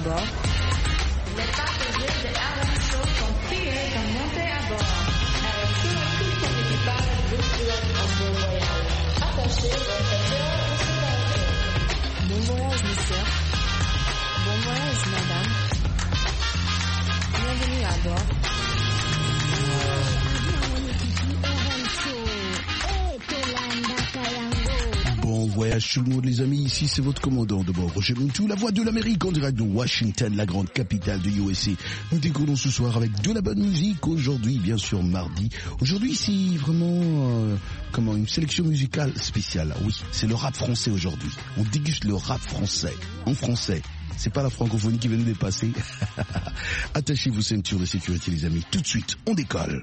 bord. Les passagers de Aaron Show sont priés de monter à bord. Avec tout son équipage, vous souhaite un bon voyage. Attachez votre cœur au sécurité. Bon voyage, monsieur. Bon voyage, madame. Bienvenue à bord. Bon voyage tout le monde les amis, ici c'est votre commandant de bord, Roger Montou, la voix de l'Amérique en direct de Washington, la grande capitale de USA. Nous décollons ce soir avec de la bonne musique, aujourd'hui bien sûr mardi. Aujourd'hui c'est vraiment une sélection musicale spéciale, oui, c'est le rap français aujourd'hui. On déguste le rap français, en français. C'est pas la francophonie qui va nous dépasser. Attachez vos ceintures de sécurité les amis, tout de suite on décolle.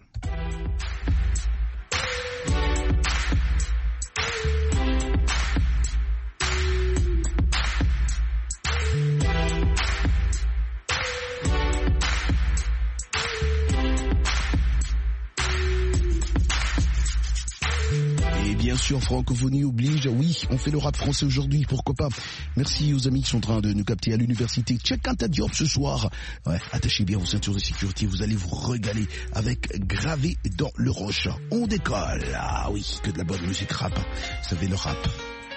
Bien sûr, francophonie oblige, oui, on fait le rap français aujourd'hui, pourquoi pas. Merci aux amis qui sont en train de nous capter à l'université Cheikh Anta Diop ce soir. Ouais, attachez bien vos ceintures de sécurité, vous allez vous régaler avec Gravé dans le roche. On décolle, ah oui, que de la bonne musique rap. Vous savez, le rap,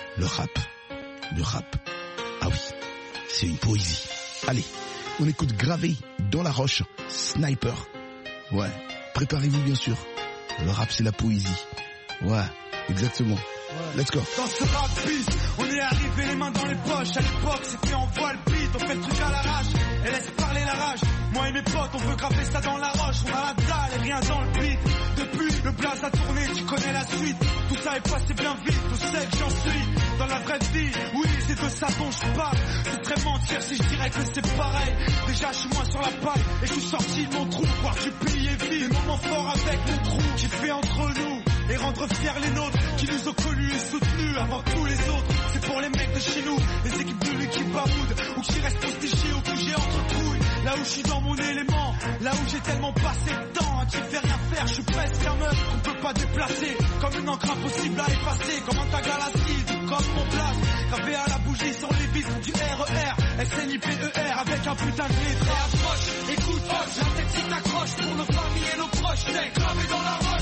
ah oui, c'est une poésie. Allez, on écoute Gravé dans la roche, Sniper. Ouais, préparez-vous bien sûr, le rap c'est la poésie. Ouais. Exactement. Let's go. Dans ce rap beat, on est arrivé les mains dans les poches. À l'époque, c'était en voile beat. On fait le truc à l'arrache et laisse parler la rage. Moi et mes potes, on veut graver ça dans la roche. On a la dalle et rien dans le beat. Depuis, le blaze a tourné, tu connais la suite. Tout ça est passé bien vite, tu sais que j'en suis. Dans la vraie vie, oui, c'est de ça dont je parle. Ce serait mentir si je dirais que c'est pareil. Déjà, je suis moins sur la paille et je suis sorti de mon trou. Voir du pays et vie, des moments forts avec mon trou. J'ai fait entre nous et rendre fiers les nôtres qui nous ont connus et soutenus avant tous les autres. C'est pour les mecs de chez nous, les équipes de l'équipe Baroud, ou qui restent postichés ou que j'ai entre couilles. Là où je suis dans mon élément, là où j'ai tellement passé de temps, qui fait rien faire, je suis presque un meuf qu'on peut pas déplacer, comme une encre impossible à effacer, comme un tag à l'acide, comme mon place, gravé à la bougie sur les vis du RER, SNIPER avec un putain de lettre. Approche, écoute, hoche, la tête si t'accroche pour nos familles et nos proches, c'est gravé dans la roche.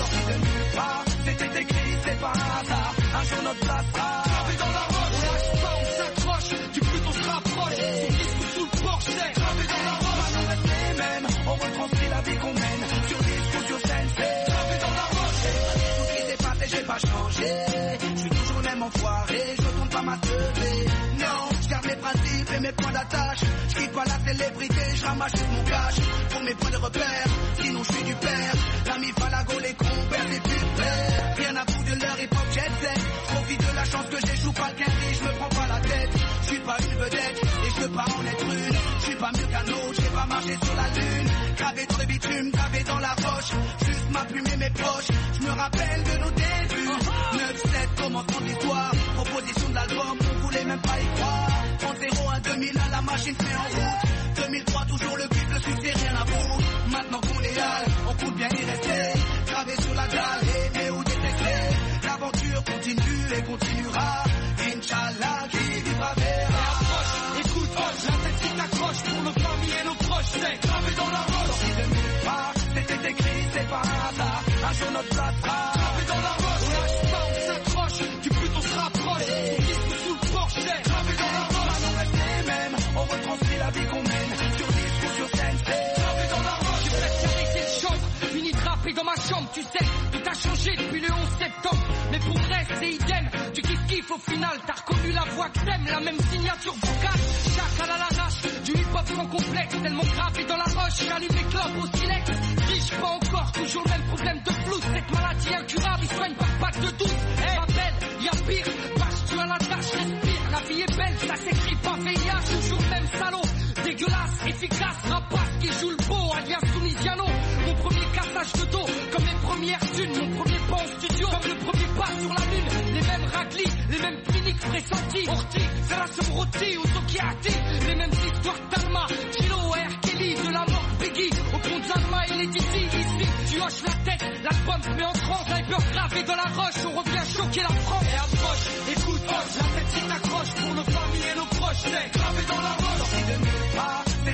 C'était écrit, c'est pas un hasard. Un jour notre place sera gravé dans la roche. On lâche pas, on s'accroche. Du plus on se rapproche. Sous disque ou sous le porche, c'est gravé dans la roche. On reste les mêmes, on retranscrit la vie qu'on mène. Sur disque ou sur scène, c'est gravé dans la roche. Tout ce qui s'est passé, j'ai pas changé. Je suis toujours le même enfoiré, je retourne pas ma teubée. Non, je garde mes principes et mes points d'attache. Je quitte pas la célébrité, je ramasse tout mon cash. Pour mes points de repère, sinon je suis du père. L'ami Falago, les compères, les putes. Rien à foutre de leur hip-hop jet set. Profite de la chance que j'échoue pas le quintet, je me prends pas la tête. Je suis pas une vedette et je veux pas en être une. Je suis pas mieux qu'un autre, j'ai pas marché sur la lune. Gravé dans le bitume, gravé dans la roche. Juste ma plume et mes poches. Je me rappelle de nos débuts. 9-7, commencement d'histoire. Proposition de l'album, on voulait même pas y croire. 30-01, 2000, la machine se met en route. 2003, toujours le but, le succès, rien à foutre. Maintenant qu'on est là, on compte bien y rester. Gravé sur la dalle, aimé ou détesté. L'aventure continue et continuera. Inch'Allah, qui vivra verra. Écoute, la tête qui t'accroche pour nos familles et nos proches, c'est gravé dans la roche. Sorti de nulle part, c'était écrit, c'est pas un hasard. Un jour notre place sera gravé dans la roche. On lâche pas, on s'accroche, du plus on se rapproche. Sous disque ou sous le porche, c'est gravé dans la roche. Maintenant on reste les mêmes, on retranscrit la vie qu'on mène. Sur disque ou sur scène, c'est gravé dans la roche. J'ai presque arrêté le chantre, fini de rapper dans ma chambre, tu sais. Tout a changé depuis le 11 septembre. Mais pour vrai, c'est idem. Tu kiffes au final, t'as reconnu la voix que t'aimes, la même signature vocale. Chacal à l'arrache, du hip-hop sans complexe. Tellement gravé dans la roche, j'allume les clopes au silex. Riche pas encore, toujours le même problème de flou. Cette maladie incurable, il soigne par pack de 12. Hey, ma belle, y'a pire, vache, tu as la tâche, respire. La vie est belle, ça s'écrit pas VIH. Toujours le même salaud, dégueulasse, efficace. Rapace qui joue le beau, alias Tunisiano. Mon premier cassage de dos, comme les premières thunes. Mon premier pas en studio, comme le premier pas sur la lune. Les mêmes raclis, les mêmes cliniques pressentis. Orti, Serasum Roti, Usokiati. Les mêmes histoires d'Alma, Chilo, R. Kelly, de la mort Biggie. Au pont d'Alma et les Dizzy, ici, tu hoches la tête. L'album se met en transe, sniper gravé dans la roche. On revient choquer la France. Et approche, écoute, hoche, la tête qui t'accroche. Pour nos familles et nos proches, c'est gravé dans la roche. Sorti de nulle part,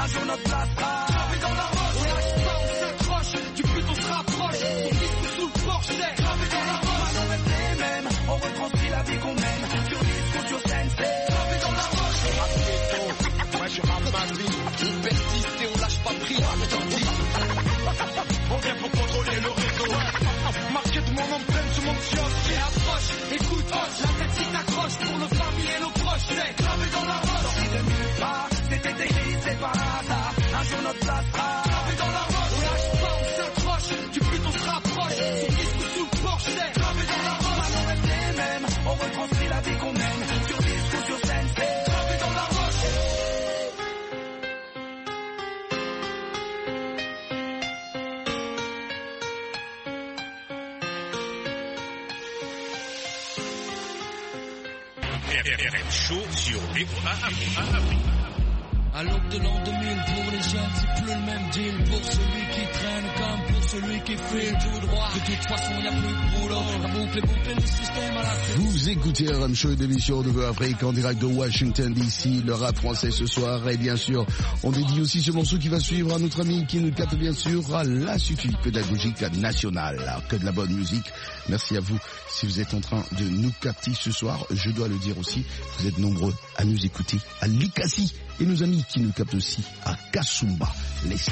jour notre place sera gravée dans la roche. On lâche pas, on s'accroche, du but on se rapproche. Son disque sous le porche, c'est gravé dans la roche. Maintenant on reste les mêmes, on retranscrit la vie qu'on mène. Sur disque ou sur scène, c'est gravé dans la roche. Je rappe les tons, moi je rappe ma vie. On persiste et on lâche pas prise, on vient pour contrôler le réseau. Marqué de mon empreinte sur mon kiosque qui approche. Écoute, la tête qui t'accroche pour nos familles et nos proches. C'est gravé dans la roche. Sorti de nulle part, c'était écrit, c'est pas hasard. Un jour notre place sera gravé dans la roche. On lâche pas, on s'accroche, du but on se rapproche. Sur disque ou sous le porche, c'est gravé dans la roche. Maintenant on reste les mêmes, on retranscrit la vie qu'on mène. Sur disque ou sur scène, c'est gravé dans la roche. RM Show sur VOA. À l'aube de l'an 2000, pour les jeunes, c'est plus le même deal. Pour celui qui traîne comme pour celui qui file tout droit. De toute façon, y a plus de boulot. La boucle est bouclée, le système à la tête. Vous écoutez RM Show, une émission de Afrique en direct de Washington DC, le rap français ce soir. Et bien sûr, on dédie aussi ce morceau qui va suivre à notre ami qui nous capte bien sûr à l'Institut pédagogique national. Que de la bonne musique. Merci à vous si vous êtes en train de nous capter ce soir. Je dois le dire aussi, vous êtes nombreux à nous écouter à Likasi et nos amis qui nous captent aussi à Kasumba, Lessa.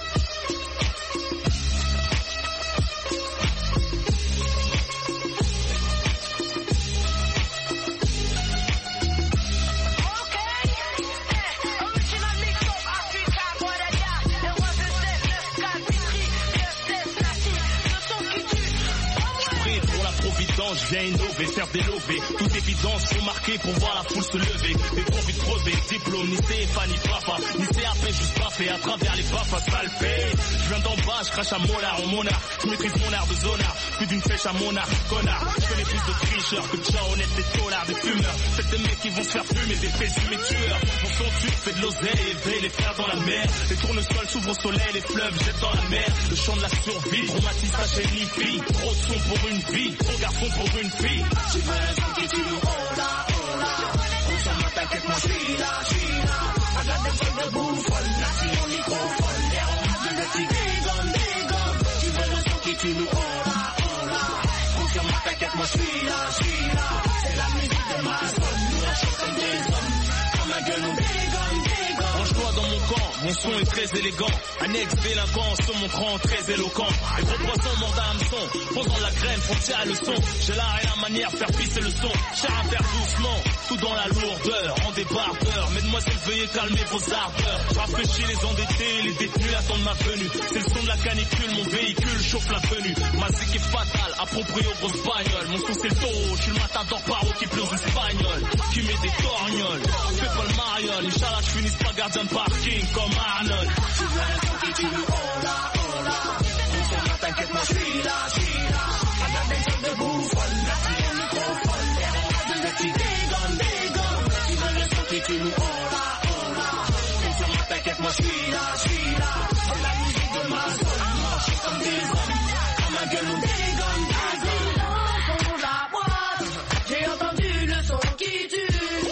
Je viens innover, faire des lovés. Toute évidence sont marquées pour voir la foule se lever. Des profits crevés, diplôme, ni CFA, ni Fafa, ni CAP, juste pas fait à travers les baffes, ça le fait. Je viens d'en bas, je crache à Mollard, en monarque. Je maîtrise mon art de zonard, plus d'une flèche à monarque, connard. Je connais plus de tricheurs que de gens honnêtes, des tollards, des fumeurs. C'est des mecs qui vont se faire fumer, des présumés tueurs. Mon son tue, fait de l'oseille, élevé, les frères dans la mer. Les tournesols s'ouvrent au soleil, les fleuves jettent dans la mer. Le chant de la survie, traumatise chez une fille. Trop de son pour une vie, trop garçon pour une fille. Tu veux le son qui tue, oh là, oh là. On s'en va, t'inquiète, moi j'suis là, j'suis là. I got them full de bouffe, folle, là si on microphone. Les ronds de petits dégommes, dégommes. Tu veux le son qui tue, oh là, oh là. On s'en va, t'inquiète, moi j'suis là, j'suis là. C'est la musique de ma zone, nous on chante comme des hommes. Comme ma gueule, on dégomme, dégomme. Range-toi dans mon camp, mon son est très élégant. Un ex-délinquant se montrant très éloquent. Les gros poissons mordent à hameçon, posant la graine, font tirer le son. J'ai l'art et la manière, faire pisser le son. Cher à faire doucement, tout dans la lourdeur, en débardeur. Mesdemoiselles, veuillez calmer vos ardeurs. Rafraîchis les endettés, les détenus attendent ma venue. C'est le son de la canicule, mon véhicule chauffe la venue. Ma zik est fatale, approprié aux grosses bagnoles. Mon son c'est le taureau, je suis le matador paro qui pleure espagnol. Qui met des torgnoles, fais pas le mariole. Inch'Allah, je finisse pas gardien de parking comme Arnold. Tu veux le son qui tue, oh là, oh là. On s'en va, t'inquiète, moi j'suis là, j'suis là. I got them full de bouffe, folle, là si on microphone. Les ronds de petits dégommes, dégommes. Tu veux le son qui tue, oh là, oh là. On s'en va, t'inquiète, moi j'suis là, j'suis là. C'est la musique de ma zone, moi j'suis comme des hommes. Comme ma gueule, on dégomme, dégomme. Dans la boîte, j'ai entendu le son qui tue.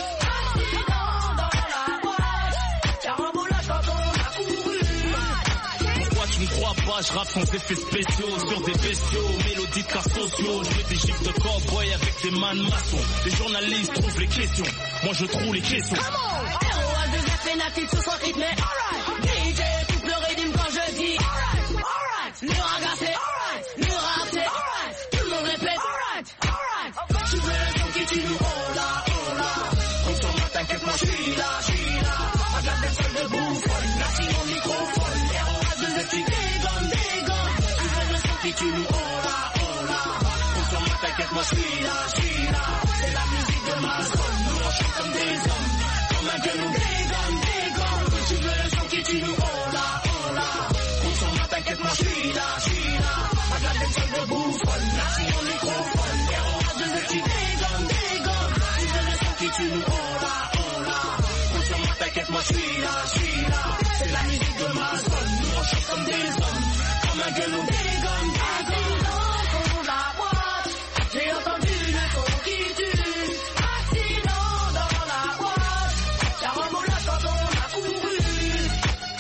Accident dans la boîte, carambolage quand on a couru. Pourquoi tu ne crois pas, je rappe sans effets spéciaux. Sur des bestiaux, mélodies de cas sociaux. Je fais des gifs de cowboy avec des man maçons. Les journalistes trouvent les questions, moi je trouve les questions. Come on, ROA2F et natif ce soir rythmé. Alright, DJ coupe le rythme quand je dis. Alright, alright, le raga c'est alright, le rap c'est alright. Tout le monde répète. Alright, alright. Tu veux le son qui tue, oh là, oh là. On s'en va, t'inquiète, moi j'suis là, j'suis là. I got them full de bouffe, folle, là si on microphone. Les ronds de petits dégommes, dégommes. Tu veux le son qui tue, oh là, oh là. On s'en va, t'inquiète, moi j'suis là, j'suis là. C'est la musique de ma zone, nous on chante comme des hommes. Comme ma gueule, on dégomme, dégomme. Tu veux le son qui tue, oh là, oh là. On s'en va, t'inquiète, moi j'suis là, j'suis là. I got them full de bouffe, folle, là si on microphone. Les ronds de petits dégommes, dégommes. Tu veux le son qui tue, oh là, oh là. On s'en va, t'inquiète, moi j'suis là, j'suis là. C'est la musique de ma zone, nous on chante comme des hommes. Comme ma gueule, on dégomme, dégomme. Dans la boîte, j'ai entendu le son qui tue. Accident dans la boîte, carambolage quand on a couru.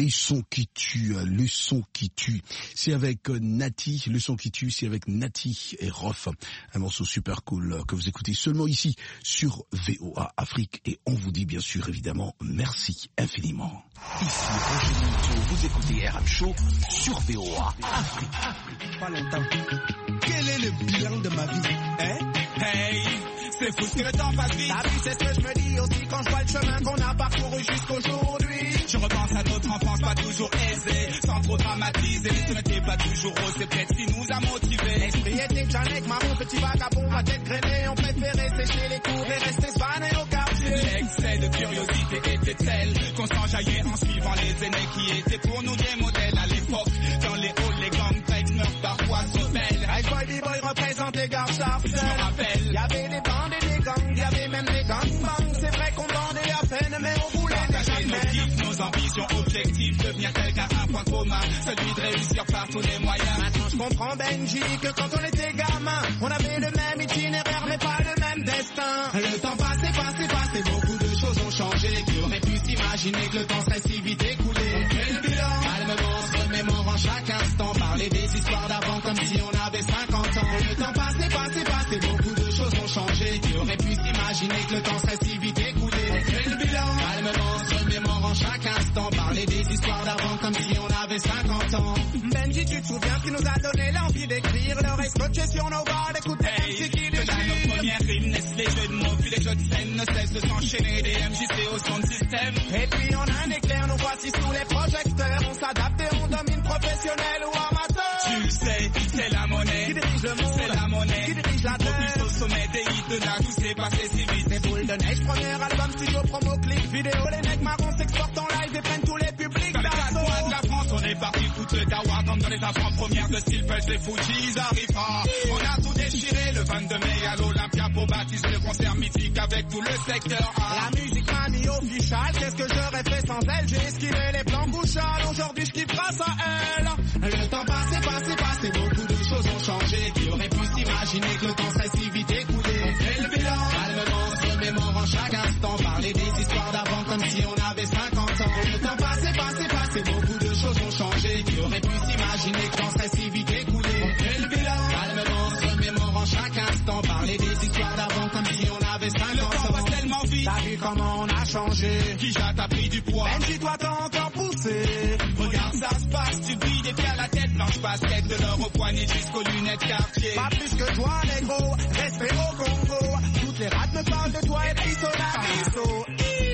les sons qui tuent, le son qui tue. C'est avec Nati, le son qui tue, c'est avec Nati et Rof. Un morceau super cool que vous écoutez seulement ici sur VOA Afrique. Et on vous dit bien sûr, évidemment, merci infiniment. Ici Roger Minto, vous écoutez RM Show sur VOA Afrique. Pas longtemps. Quel est le bilan de ma vie, hein? Hey, c'est fou ce que le temps passe vite. T'as vu, c'est ce que je me dis aussi quand je vois le chemin qu'on a parcouru jusqu'aujourd'hui. Je repense à notre enfance pas toujours aisée, sans trop dramatiser. Ce n'était pas toujours rose, c'est peut-être ce qui nous a motivés. L'esprit était Janek, marron, petit vagabond, à tête grainée. On préférait sécher les cours et rester spanné au quartier. L'excès de curiosité était tel qu'on s'enjaillait en suivant les aînés qui étaient pour nous des modèles à l'époque. Dans les halls, les gangs breaks meurent parfois trop belles. Hey boy, B-boy représente les gars sharp. Je me rappelle, y'avait des bandes et des gangs, y'avait même des gangbangs. C'est vrai qu'on bandait à peine, mais on voulait partager nos kiffs, nos ambitions, objectifs, devenir quelqu'un, un point commun, celui de réussir par tous les moyens. Maintenant je comprends Benji que quand on était gamin, on avait le même itinéraire mais pas le même destin. Le temps passé, beaucoup de choses ont changé. Qui aurait pu s'imaginer que le temps serait si vite écoulé? Quel bilan? Calmement, se remémorant chaque instant, parler des histoires d'avant comme si on avait 50 ans. Le temps passé, beaucoup de choses ont changé. Qui aurait pu s'imaginer que le temps serait si vite écoulé? Quel bilan? Calmement, se remémorant chaque instant, parler des histoires d'avant comme si on avait 50 ans. Benji, tu te souviens qui nous a donné l'envie d'écrire? Le reste scotché sur nos bars, d'écouter MC qui déchire. Nos premières rimes naissent les jeux de mots, puis les jeux de scène ne cessent de s'enchaîner. Des MJC au son de système. Et puis en un éclair, nous voici sous les projecteurs. On s'adapte et on domine, professionnel ou amateur. Tu le sais, c'est la monnaie qui dirige le monde, c'est la monnaie qui dirige la terre. Au plus au sommet des hits de là, tout s'est passé si vite. Des boules de neige, premier album, studio, promo, clip, vidéo. Les mecs marrons s'exportent en live et prennent tous les publics. Dans les 4 coins de la France, on est parti foutre le dawa. Comme dans les avant-premières de Steel Pulse, les Fujis arrivera. On a tout déchiré le 22 mai à l'Olympia pour baptiser le concert mythique avec tout le secteur A. La musique m'a mis official, qu'est-ce que j'aurais fait sans elle? J'ai esquivé les plans bouchales, aujourd'hui je kiffe grâce à elle. Le temps passé, beaucoup de choses ont changé. Qui aurait pu s'imaginer que le temps serait si vite écoulé? On fait le bilan, calmement, se remémorant chaque instant, parler des histoires d'avant comme si on avait 50 ans. Le temps passé, beaucoup de choses ont changé. Qui aurait pu s'imaginer que le temps serait si vite écoulé? On fait le bilan, calmement, se remémorant chaque instant, parler des histoires d'avant comme si on avait 50 ans. Le temps passe tellement vite, t'as vu comment on a changé? Qui t'a pris du poids? Benji, toi t'as encore poussé. Regarde ça se passe, tu brilles des pieds à la tête, blanche basket de l'or au poignet jusqu'aux lunettes quartier. Pas plus que toi négro, respect au Congo. Toutes les rats me parlent de toi et puis Solariso.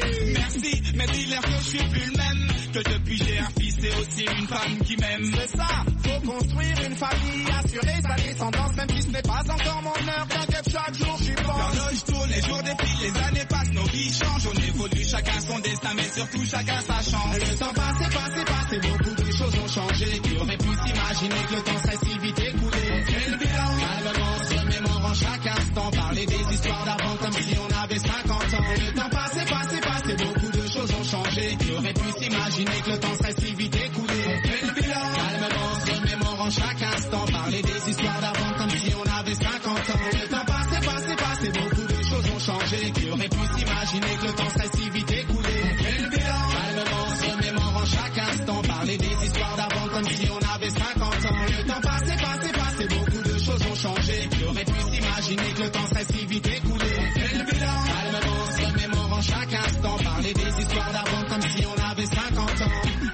Merci, mais dis-leur que je suis plus le même. Que depuis j'ai un fils et aussi une femme qui m'aime. C'est ça, faut construire une famille, assurer sa descendance. Même si ce n'est pas encore mon heure, t'inquiète chaque jour j'y pense. L'horloge tourne, les jours défilent, les années passent, nos vies changent. On évolue, chacun son destin, mais surtout chacun sa chance. Le temps passé, beaucoup de choses ont changé. Qui aurait pu s'imaginer que le temps serait si vite écoulé? On fait le bilan, calmement, se remémorant chaque instant, parler des histoires d'avant comme si on avait 50 ans. Le temps passé, beaucoup de choses ont changé. Qui aurait pu s'imaginer que le temps serait si vite écoulé? On fait le bilan, calmement, se remémorant chaque instant, parler des histoires d'avant comme si on avait 50 ans. Le temps passé, beaucoup de choses ont changé. Qui aurait pu s'imaginer que le temps serait si vite écoulé? On fait le bilan, calmement, se remémorant chaque instant, parler des histoires d'avant comme si on avait 50 ans. Le temps passé, beaucoup de choses ont changé. Qui aurait pu s'imaginer que le temps serait si vite écoulé? On fait le bilan, calmement, se remémorant chaque instant, parler des histoires d'avant comme si on avait 50 ans.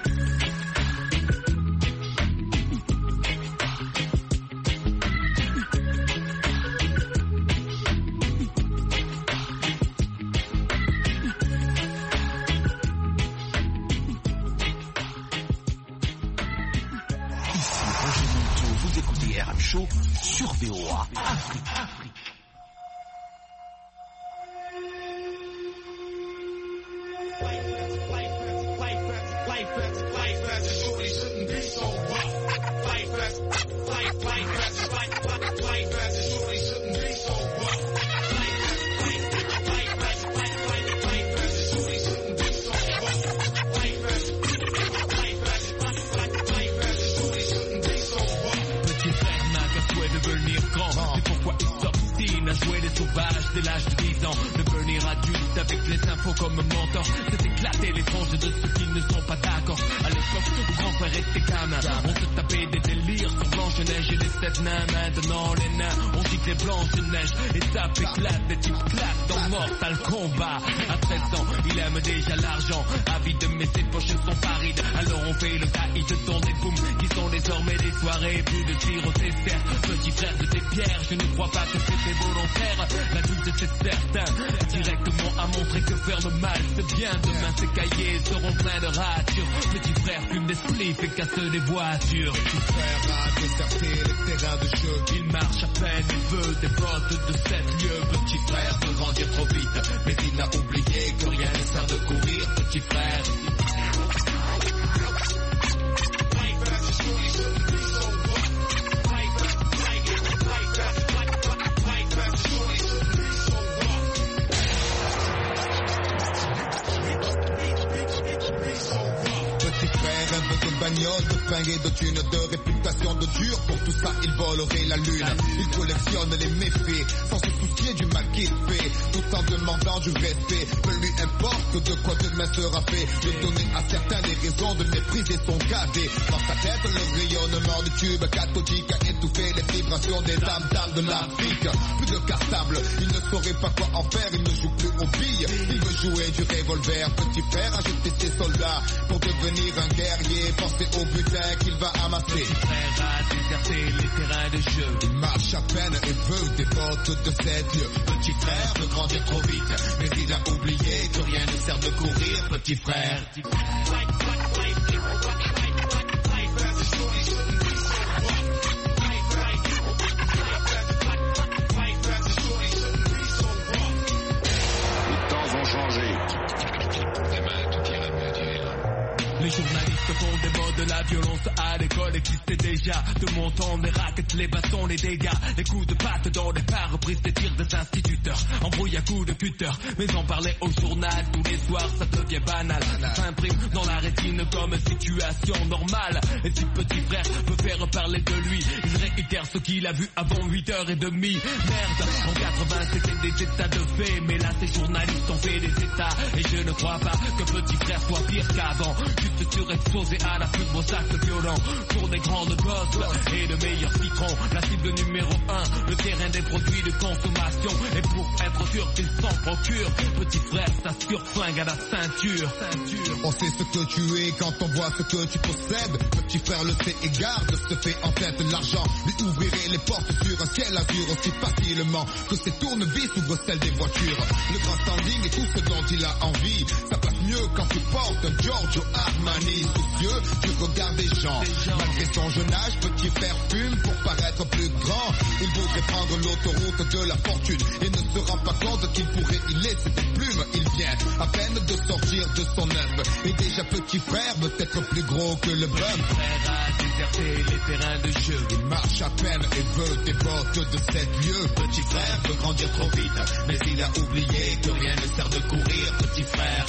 Vous écoutez RM Show sur VOA Afrique. Jouer les sauvages dès l'âge de 10 ans, devenir adulte avec les infos comme mentor. C'est éclater les tranches de ceux qui ne sont pas d'accord. À l'époque où grand frère était gamin, on se tapait des délires sur Blanche-Neige et les 7 nains. Maintenant les nains, on dit que les Blanches-Neige. Et tape éclate, des types claquent dans Mortal Kombat. À 13 ans, il aime déjà l'argent. Avide mais ses poches sont parides. Alors on fait le caïd dans des booms qui sont désormais des soirées. Plus de tir au Césaire, petit frère de tes pierres. Je ne crois pas que c'était volontaire. L'adulte c'est certain, directement à montrer que faire le mal c'est bien. Demain ces cahiers seront pleins de ratures. Petit frère fume des spliffs et casse des voitures. Petit frère a déserté les terrains de jeu. Il marche à peine, il veut des bottes de 7 lieues. Petit frère veut grandir trop vite, mais il a oublié que rien ne sert de courir. Petit frère. De fringues et de thunes, de réputation de dur. Pour tout ça, il volerait la lune. Il collectionne les méfaits sans se soucier du mal qu'il fait, tout en demandant du respect. Peu lui importe de quoi demain sera fait. De donner à certains les raisons de mépriser son cadet. Dans sa tête, le rayonnement du tube cathodique a étouffé les vibrations des dames de l'Afrique. Plus de cartable, il ne saurait pas quoi en faire. Il ne joue plus aux billes, il veut jouer du revolver. Petit frère a jeté ses soldats pour devenir un guerrier. Pensez au butin qu'il va amasser. Petit frère a déserté les terrains de jeu. Il marche à peine et veut des bottes de 7 lieues. Petit frère veut grandir trop vite, mais il a oublié que rien ne sert de courir. Petit frère. Les temps ont changé. Demain, tout ira mieux, tu verras. Les journalistes font des mots de la violence à l'école existait déjà. De mon temps, les raquettes, les bâtons, les dégâts, les coups de patte dans les pare-brises des tirs des instituteurs. Embrouille à coups de cutter, mais en parler au journal tous les soirs, ça devient banal. Ça s'imprime dans la rétine comme situation normale. Et si petit frère peut faire parler de lui, il réitère ce qu'il a vu avant 8h30. Merde, en 80 c'était des états de fait, mais là ces journalistes ont fait des états. Et je ne crois pas que petit frère soit pire qu'avant. Juste surexposé à la pub aux actes violents. Pour des grandes gosses et de meilleurs citrons. La cible numéro 1, le terrain des produits de consommation. Et pour être sûr qu'ils s'en procurent, petit frère s'assure flingue à la ceinture. On sait ce que tu es quand on voit ce que tu possèdes. Petit frère le sait et garde ce fait en tête. L'argent lui ouvrirait les portes sur un ciel azur aussi facilement que ses tournevis ouvrent celles des voitures. Le grand standing et tout ce dont il a envie, ça passe mieux quand tu portes un Giorgio Armani. Soucieux du regard des gens. Malgré son jeune âge, petit frère fume pour paraître plus grand. Il voudrait prendre l'autoroute de la fortune et ne se rend pas compte qu'il pourrait y laisser des plumes. Il vient à peine de sortir de son œuf et déjà petit frère veut être plus gros que le bum. Petit frère a déserté les terrains de jeu. Il marche à peine et veut des bottes de 7 lieues. Petit frère veut grandir trop vite, mais il a oublié que rien ne sert de courir. Petit frère.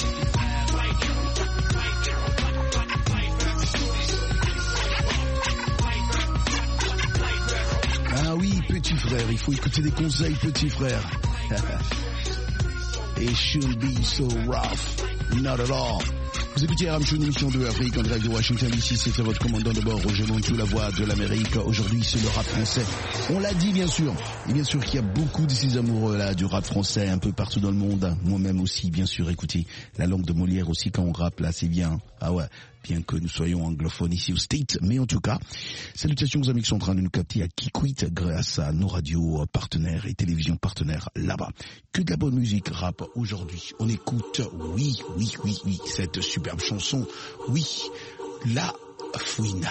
Ah oui, petit frère, il faut écouter des conseils, petit frère. It should be so rough, not at all. Vous écoutez Aram Show, une émission de Afrique en direct de Washington. Ici, c'était votre commandant de bord, Roger Montou, la voix de l'Amérique. Aujourd'hui, c'est le rap français. On l'a dit, bien sûr. Et bien sûr qu'il y a beaucoup de ces amoureux là du rap français un peu partout dans le monde. Moi-même aussi, bien sûr. Écoutez, la langue de Molière aussi quand on rappe là, c'est bien. Ah ouais, bien que nous soyons anglophones ici au States. Mais en tout cas, salutations aux amis qui sont en train de nous capter à Kikwit grâce à nos radios partenaires et télévisions partenaires là-bas. Que de la bonne musique rap aujourd'hui. On écoute, oui, cette superbe chanson. Oui, la fouine.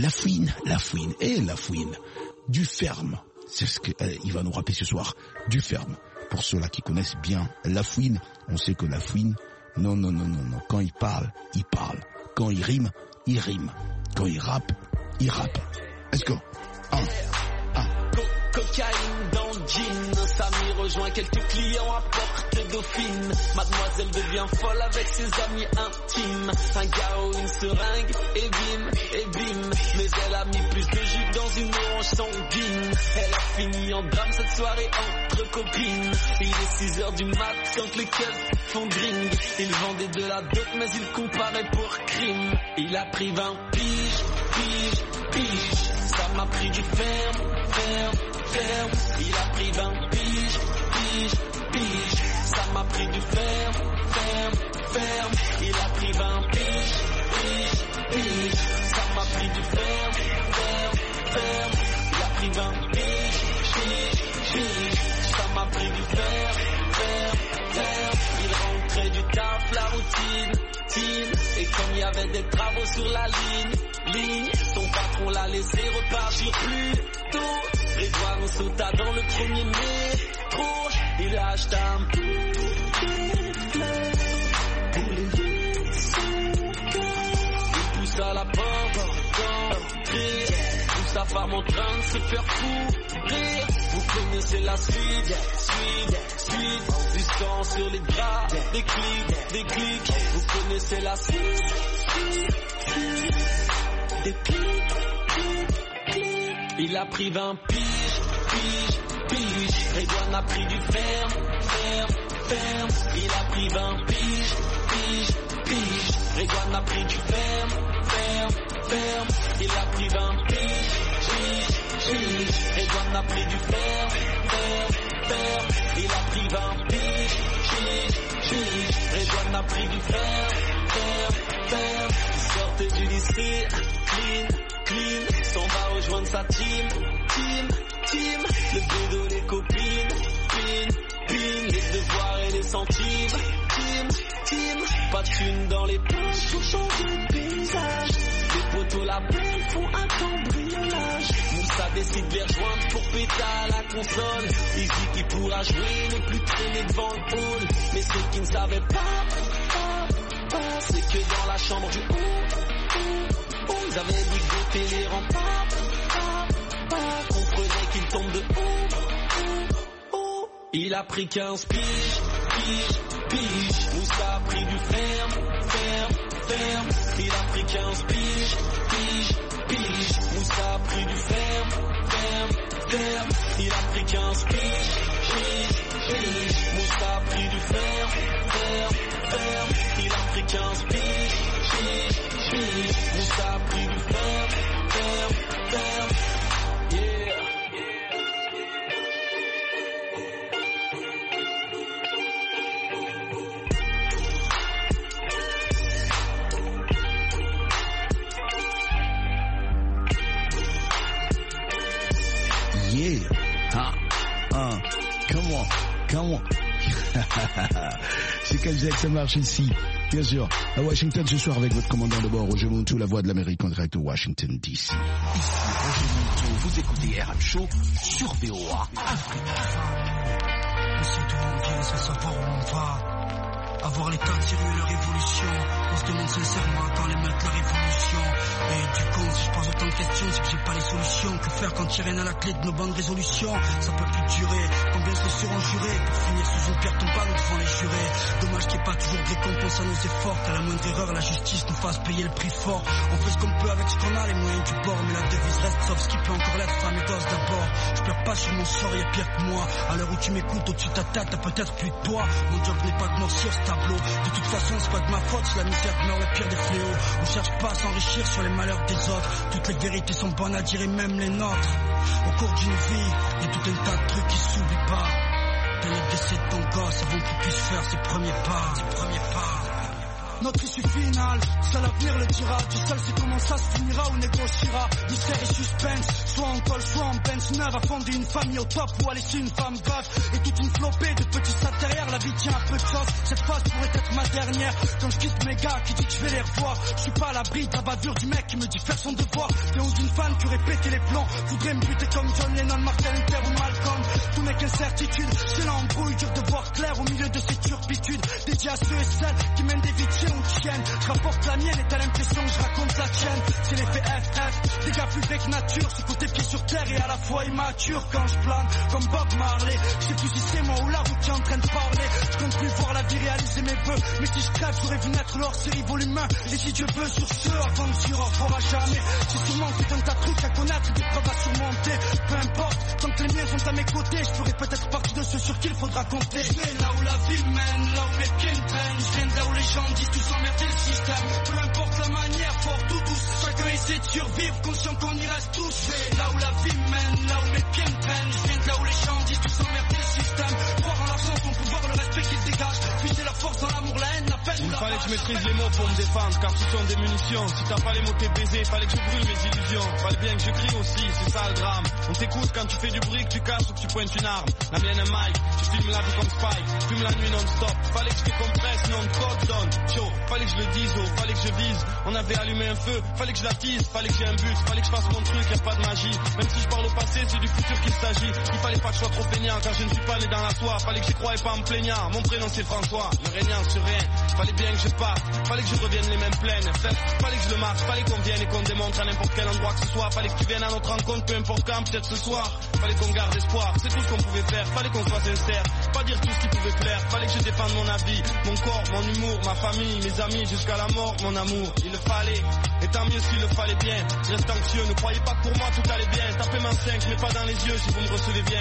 Du Ferme. C'est ce qu'il va nous rappeler ce soir. Du Ferme. Pour ceux-là qui connaissent bien la fouine, on sait que la fouine, non. Quand il parle, il parle. Quand il rime, il rime. Quand il rappe, il rappe. Let's go. Cocaïne dans le jean, Samy rejoint quelques clients à Porte Dauphine. Mademoiselle devient folle avec ses amis intimes. Un gars ou une seringue et bim. Mais elle a mis plus de jus dans une orange sanguine. Elle a fini en drame cette soirée entre copines. Il est 6h du mat quand les keufs font dring. Il vendait de la dope mais il comparait pour crime. Il a pris 20 piges. Ça m'a pris du ferme. Il a pris 20 piges. Ça m'a pris du ferme. Il a pris 20 piges. Ça m'a pris du ferme. Il a pris 20 piges. Ça m'a pris du ferme. Il rentrait du taf, la routine. Et comme il y avait des travaux sur la ligne, son patron l'a laissé repartir plus tôt. Redouane nous sauta dans le premier métro. Il a acheté un il pousse à la porte d'entrée. Où sa femme en train de se faire fourrer. Vous connaissez la suite. Du sang sur les bras, des clics. Vous connaissez la suite. Des clics. Il a pris 20 piges. Redouane a pris du ferme. Il a pris 20 piges. Redouane a pris du ferme. Il a pris 20 piges. Redouane a pris du ferme. Il a pris 20 piges. Redouane a pris du ferme. Il sortait du lycée, clean, s'en va rejoindre sa team. Le bédo, les copines, les devoirs et les centimes. Team, pas de thunes dans les poches pour changer de paysage. Les poteaux la belle font un cambriolage. Moussa décide de les rejoindre pour péter à la console. Il dit qu'il pourra jouer, ne plus traîner devant le hall. Mais ce qu'il ne savait pas, c'est que dans la chambre du haut, ils avaient dit que des télé rend pas. Comprenez qu'il tombe de haut. Il a pris 15 piges. Moussa a pris du ferme. Il a pris 15 piges. Moussa a pris du ferme. Il a pris 15 piges. Moussa a pris du ferme. Il a pris 15 piges. Moussa a pris du ferme. Come on. C'est comme ça que ça marche ici. Bien sûr, à Washington ce soir avec votre commandant de bord, Roger Montou, la voix de l'Amérique en direct de Washington DC. Ici Roger Montou, vous écoutez RM Show sur VOA Afrique. On sait d'où on vient sans savoir où on va. Avoir l'état de sérieux et la révolution. On se demande sincèrement quand les mettre la révolution. Et du coup, si je pose autant de questions, c'est que j'ai pas les solutions. Que faire quand il rien à la clé de nos bonnes résolutions? Ça peut plus durer. Combien se seront jurés pour finir sous une pierre tombale devant les jurés? Dommage qu'il n'y ait pas toujours de récompense à nos efforts. Qu'à la moindre erreur, la justice nous fasse payer le prix fort. On fait ce qu'on peut avec ce qu'on a, les moyens du bord. Mais la devise reste sauf ce qui peut encore l'être, femme et gosse d'abord. Je pleure pas sur mon sort, y'a pire que moi. À l'heure où tu m'écoutes, au-dessus de ta tête, t'as peut-être plus de poids. Mon job n'est pas de noircir ce tableau. De toute façon, c'est pas de ma faute, c'est la misère qui meurt le pire des fléaux. On cherche pas à s'enrichir sur les malheurs des autres. Toutes les vérités sont bonnes à dire et même les nôtres. Au cours d'une vie, y'a tout un tas de trucs qui s'oublient pas. T'as le décès de ton gosse avant qu'il puisse faire ses premiers pas. Notre issue finale, seul l'avenir le dira. Du seul c'est comment ça se finira ou négociera. Mystère et suspense, soit en col, soit en bench neuve. A fonder une famille au top ou à laisser une femme veuve. Et toute une flopée de petits sacs derrière. La vie tient un peu de sauce, cette phase pourrait être ma dernière. Quand je quitte mes gars qui dit que je vais les revoir. Je suis pas à l'abri de la bavure du mec qui me dit faire son devoir. Léon d'une fan qui aurait pété les plans. Voudrait me buter comme John Lennon, Martin Luther ou Malcolm. Tout n'est qu'incertitude, c'est l'embrouille, dur de voir clair au milieu de ces turpitudes. Dédié à ceux et celles qui mènent des vies ou tiennent. Je rapporte la mienne et t'as l'impression que je raconte la tienne. C'est l'effet FF, des gars plus vrais que nature. Ce côté pied sur terre et à la fois immature. Quand je plane comme Bob Marley, je sais plus si c'est moi ou la route qui est en train de parler. Je compte plus voir la vie réaliser mes vœux. Mais si je crève, j'aurais vu naître leur série volume 1. Et si Dieu veut sur ce, aventure, au revoir à jamais. J'ai sûrement fait un tas de trucs à connaître, des preuves à surmonter. Peu importe, tant que les miens sont à mes côtés, je ferai peut-être partie de ceux sur qui il faudra compter. Je vais là où la vie mène, là où les pieds me traînent. Je viens de là où les gens disent tous emmerder le système. Peu importe la manière, fort ou douce, chacun essaie de survivre, conscient qu'on y reste tous. Je vais là où la vie mène, là où les pieds me traînent. Je viens de là où les gens disent tous emmerder le système. Croire en l'argent, son pouvoir, le respect qu'il dégage. Puiser la force dans l'amour, la haine, la peine. Il fallait que je maîtrise les mots pour me défendre, car ce sont des munitions. Si t'as pas les mots t'es baisé, fallait que je brûle mes illusions. Fallait bien que je crie aussi, c'est ça le drame. On t'écoute quand tu fais du bruit, que tu casses ou que tu pointes une arme. La mienne un mic, tu filmes la vie comme Spike. Fume la nuit non-stop, fallait que je décompresse, non code zone. Chaud, fallait que je le dise, oh, fallait que je vise. On avait allumé un feu, fallait que je l'attise. Fallait que j'ai un but, fallait que je fasse mon truc, y'a pas de magie. Même si je parle au passé, c'est du futur qu'il s'agit. Il fallait pas que je sois trop feignant, car je ne suis pas né dans la soie. Fallait que j'y croie et pas en me plaignant. Mon prénom c'est François, le régnant sur rien. Fallait bien que je parte, fallait que je revienne les mêmes pleines. Fallait que je le marque, fallait qu'on vienne et qu'on démontre à n'importe quel endroit que ce soit. Fallait que tu viennes à notre rencontre, peu importe quand, peut-être ce soir. Fallait qu'on garde espoir, c'est tout ce qu'on pouvait faire. Fallait qu'on soit sincère, pas dire tout ce qui pouvait plaire. Fallait que je défende mon avis, mon corps, mon humour, ma famille, mes amis, jusqu'à la mort, mon amour. Il le fallait, et tant mieux s'il le fallait bien. Reste anxieux, ne croyez pas que pour moi tout allait bien. Tapez main 5, mais pas dans les yeux si vous me recevez bien.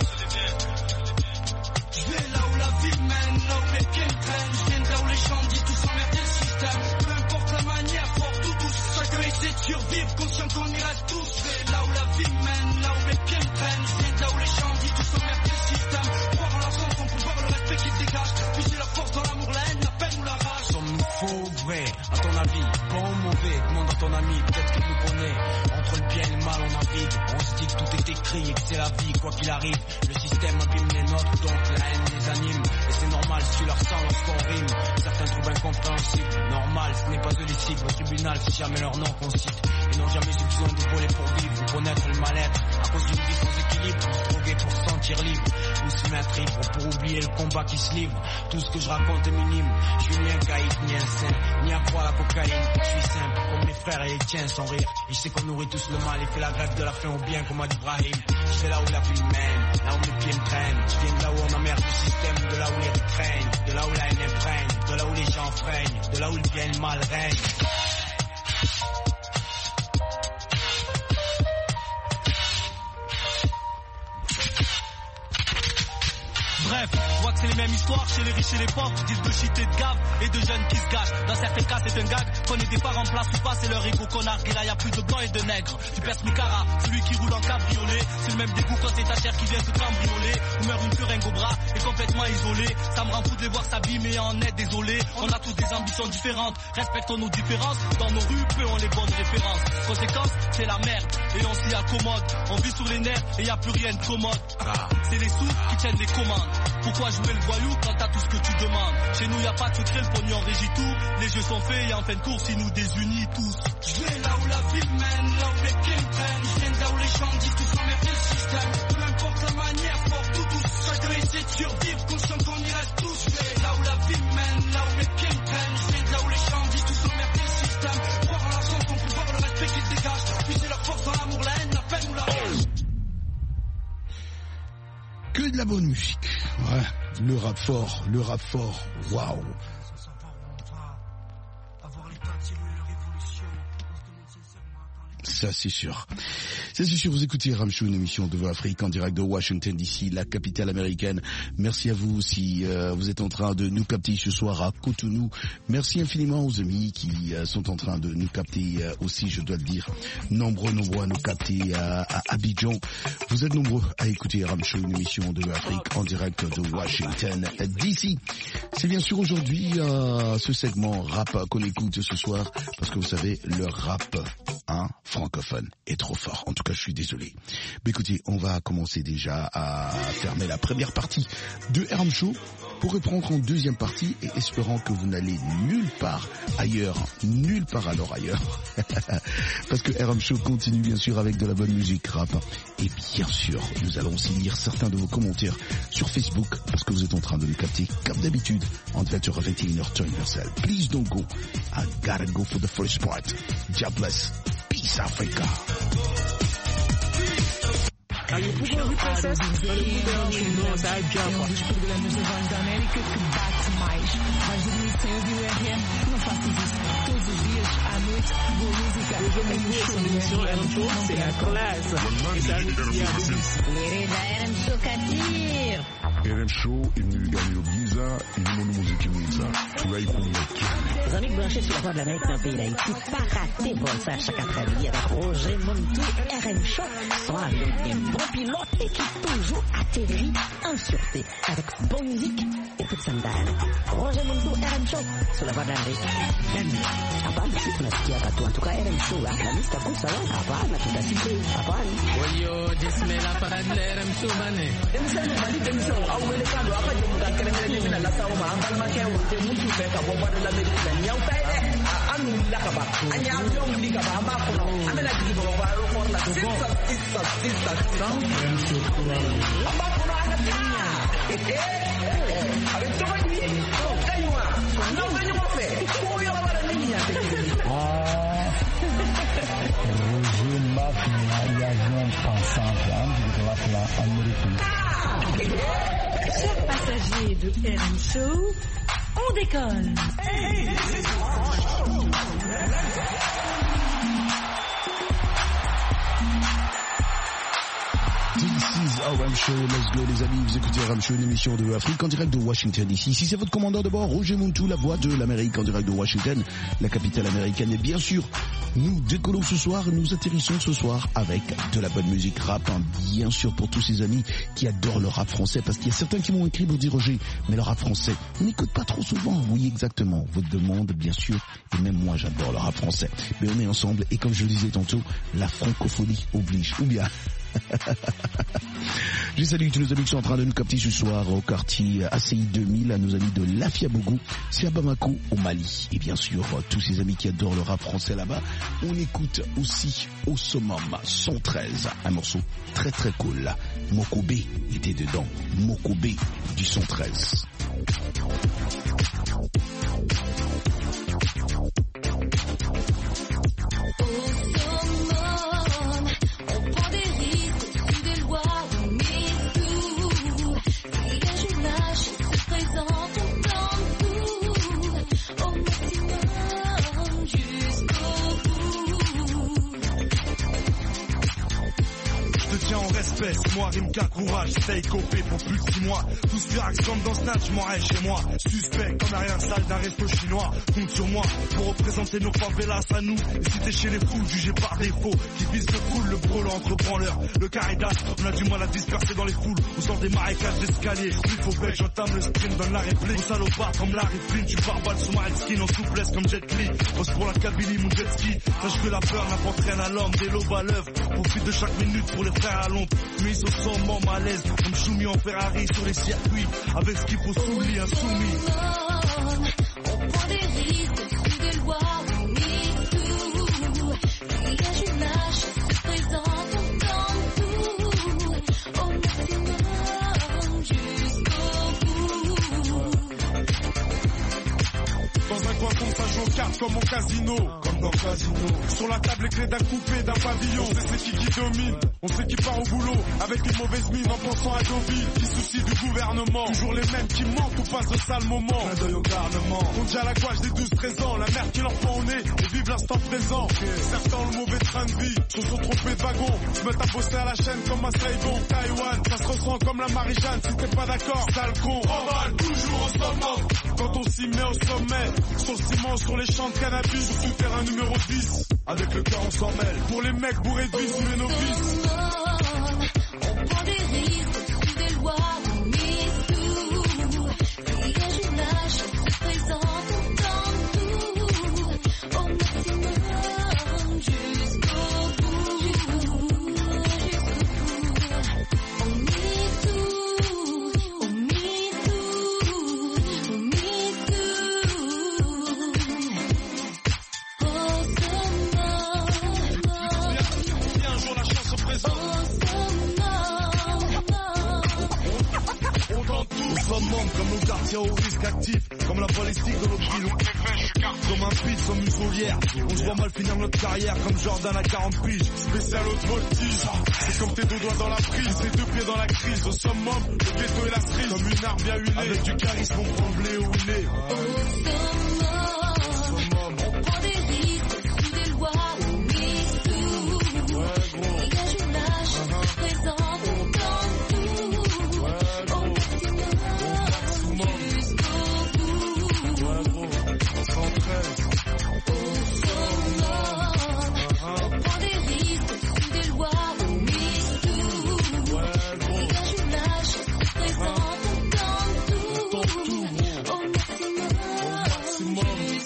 Je vais là où la vie mène, là où les pieds me traînent. Je viens de là où les gens disent tous emmerder le système. Peu importe la manière, fort ou douce, chacun essaie de survivre, conscient qu'on y reste tous. Je vais là où la vie mène, là où les pieds me traînent. Je viens de là où les gens disent tous emmerder le système. Croire en l'argent, son pouvoir, le respect qu'il dégage. Puiser la force dans l'amour, la haine, la peine ou la rage. Sommes-nous faux ou vrai, à ton avis, bon ou mauvais? Demande à ton ami, peut-être qu'il nous connaît. Entre le bien et le mal, on navigue. On se dit que tout est écrit et que c'est la vie, quoi qu'il arrive. Le système abîme les nôtres, donc la haine les anime. Et c'est normal si tu leur sens lorsqu'on rime. Certains trouvent incompréhensible, normal, ce n'est pas eux les cibles. Au tribunal, si jamais leur nom qu'on cite. Ils n'ont jamais eu besoin de voler pour vivre ou connaître le mal-être. À cause d'une vie sans équilibre, ou se droguer pour se sentir libre. Ou se mettre ivre pour oublier le combat qui se livre. Tout ce que je raconte est minime. Je suis ni un caïd, ni un saint, ni accro à la cocaïne. Je suis simple, comme mes frères et les tiens sans rire. Et je sais qu'on nourrit tous le mal et fait la grève de la faim au bien comme a dit Brahim. Je vais là où la vie mène, là où les pieds me traînent. Je viens de là où on emmerde le système, de là où les rues craignent, de là où la haine imprègne, de là où les gens freinent, de là où le bien et le mal règne. Bref, je vois que c'est les mêmes histoires chez les riches et les pauvres. Disent de shit et de gave et de jeunes qui se gâchent. Dans certains cas c'est un gag, qu'on ait des parents en place ou pas, c'est leur ego connard. Et là y'a plus de blancs et de nègres. Tu perces Mikara, celui qui roule en cabriolet. C'est le même dégoût quand c'est ta chair qui vient se cambrioler. Ou meurt une feringue au bras et complètement isolé. Ça me rend fou de les voir s'abîmer en est désolé. On a tous des ambitions différentes, respectons nos différences. Dans nos rues, peu ont les bonnes références. Conséquence, c'est la merde et on s'y accommode. On vit sur les nerfs et y a plus rien de commode. C'est les sous qui tiennent les commandes. Pourquoi jouer le voyou quand t'as tout ce que tu demandes? Chez nous y a pas de secret, le pognon régit tout. Les jeux sont faits et en fin de course ils nous désunissent tous. Je vais là où la vie mène, là où les pieds me traînent. Je viens de là où les gens disent tous emmerder le système. Peu importe la manière, fort ou douce, chacun essaie de survivre, conscient qu'on y reste tous. Je vais là où la vie mène, là où les pieds me traînent. Je viens de là où les gens disent tous emmerder le système. Croire en l'argent, son pouvoir, le respect qu'il dégage. Puiser la force dans l'amour, la haine, la peine ou la rage. Que de la bonne musique. Ouais, le rap fort, waouh. Ça c'est sûr. Vous écoutez Ramchou, une émission de Voix Afrique en direct de Washington DC, la capitale américaine. Merci à vous si vous êtes en train de nous capter ce soir à Cotonou. Merci infiniment aux amis qui sont en train de nous capter aussi, je dois le dire. Nombreux à nous capter à Abidjan. Vous êtes nombreux à écouter Ramchou, une émission de Voix Afrique en direct de Washington DC. C'est bien sûr aujourd'hui ce segment rap qu'on écoute ce soir parce que vous savez, le rap francophone est trop fort. En tout cas, je suis désolé. Mais écoutez, on va commencer déjà à fermer la première partie de RM Show pour reprendre en deuxième partie et espérant que vous n'allez nulle part ailleurs, parce que RM Show continue bien sûr avec de la bonne musique rap et bien sûr, nous allons aussi lire certains de vos commentaires sur Facebook parce que vous êtes en train de les capter comme d'habitude en 21h temps universel. Please don't go. I gotta go for the first part. God bless. Peace Africa. Dos programas da Voz da América que bate mais. Vais dormir sem ouvir o RM? Não faças isso. Todos os dias, à noite, boa música. RM Show, c'est la classe. RM Show Katir. RM Show, il nous gagne le visa, il nous montre musique visa. Tu vas y connaître. Les amis branchés sur la Voix de l'Amérique dans le pays d'Haïti, pas rater bon ça chaque après-midi avec Roger Montou, RM Show, sont avec des bons pilotes et qui toujours atterrit en sûreté avec bonne musique et toute sandale. Roger Montou, RM Show, sur la Voix de l'Amérique. Habari si tunasikia watu, en tout cas RM Show, la lista kusa wa hapana tutasikia hapana. Oyo jismela paradle RM Show bane. Emsano bali demso au wele kando hapa je mutakelele mimi na lasa wa ambal make wote mtu peka kwa Voix de l'Amérique na nyau kai anu lakaba anya avion likaba amba kono amela dikibo wa ro for la sister amba kono anatia avec toi ni kaiwa non venyo mofe ko yo wala nini ya Roger Mafia l'avion pensant de la place américaine. Chers passagers de RM Show, on décolle. This is RM Show, let's go les amis, vous écoutez RM Show, une émission de Afrique en direct de Washington DC. Ici c'est votre commandant de bord, Roger Montou, la voix de l'Amérique en direct de Washington, la capitale américaine. Et bien sûr, nous décollons ce soir, nous atterrissons ce soir avec de la bonne musique rap, hein, bien sûr pour tous ces amis qui adorent le rap français, parce qu'il y a certains qui m'ont écrit pour dire Roger, mais le rap français, on n'écoute pas trop souvent. Oui exactement, votre demande bien sûr, et même moi j'adore le rap français. Mais on est ensemble et comme je le disais tantôt, la francophonie oblige, ou bien... Je salue tous nos amis qui sont en train de nous capter ce soir au quartier ACI 2000, à nos amis de Lafiabougou, c'est à Bamako au Mali. Et bien sûr, tous ces amis qui adorent le rap français là-bas, on écoute aussi au summum 113, un morceau très très cool. Mokobe était dedans, Mokobe du 113. Moi, Rimka, courage, stay copé pour plus de 6 mois. Tous virax comme dans Snatch, m'aurais chez moi. Suspect comme arrière salle d'un resto chinois. Compte sur moi pour représenter nos favelas à nous. Et si t'es chez les fous, jugé par défaut, qui vise le cool, le brûle entre branleurs. Le caridas, on a du mal à disperser dans les foules. On sort des marécages d'escalier. Il faut bec, j'entame le sprint, donne la réplique. Mon salopard comme Larry Flynn, tu barbales sous ma skin en souplesse comme Jet Li. Pose pour la Kabylie, mon jet ski. Sache que la peur n'apporte rien à l'homme, des lobes à l'œuvre. Profite de chaque minute pour les frères à l'ombre. Mais ils sont sans malaise, comme Choumi en Ferrari sur les circuits, avec ce qu'il faut sous le lit, insoumis. On prend des risques, sous des lois, on mise tout. Il y a du lâche, se présente, on tente tout. Au maximum, jusqu'au bout. Dans un coin comme ça, joue aux cartes comme au casino. Comme dans le casino. Sur la table, les clés d'un coupé, d'un pavillon. On sait c'est qui domine. On sait qui part au boulot avec une mauvaise mine en pensant à Deauville, qui soucie du gouvernement. Toujours les mêmes qui mentent ou passent de sales moments. Un deuil au garnement. On dit à la gouache des 12-13 ans, la merde qui leur prend au nez et vive l'instant présent. Certains ont le mauvais train de vie, se sont trompés de wagon. Se mettent à bosser à la chaîne comme à Saigon, Taïwan. Ça se ressent comme la Marie-Jeanne, si t'es pas d'accord, sale con. Remballe, toujours au sommet. Quand on s'y met au sommet, sur le ciment, sur les champs de cannabis, sur le terrain numéro 10. Avec le cœur on s'en mêle. Pour les mecs bourrés de vis, mais nos vices. On prend des risques, sous des lois, on mise tout. Il y a du lâche, se présente, on tente tout. Au maximum, jusqu'au balistique dans nos villes. Comme un pitch sans muselière. On se voit mal finir notre carrière comme Jordan à 40 piges. Spécial autre voltige. C'est comme tes deux doigts dans la prise, tes deux pieds dans la crise. Au summum, le ghetto et la cerise. Comme une arme bien huilée. Avec du charisme, on prend le blé où il est. On prend des risques sous des lois, on mise tout. Dégage une lâche, présente, on donne tout. Au maximum, jusqu'au bout. Au summum, on prend des risques sous des lois, on mise tout. Dégage une lâche, présente, on donne tout. Au maximum.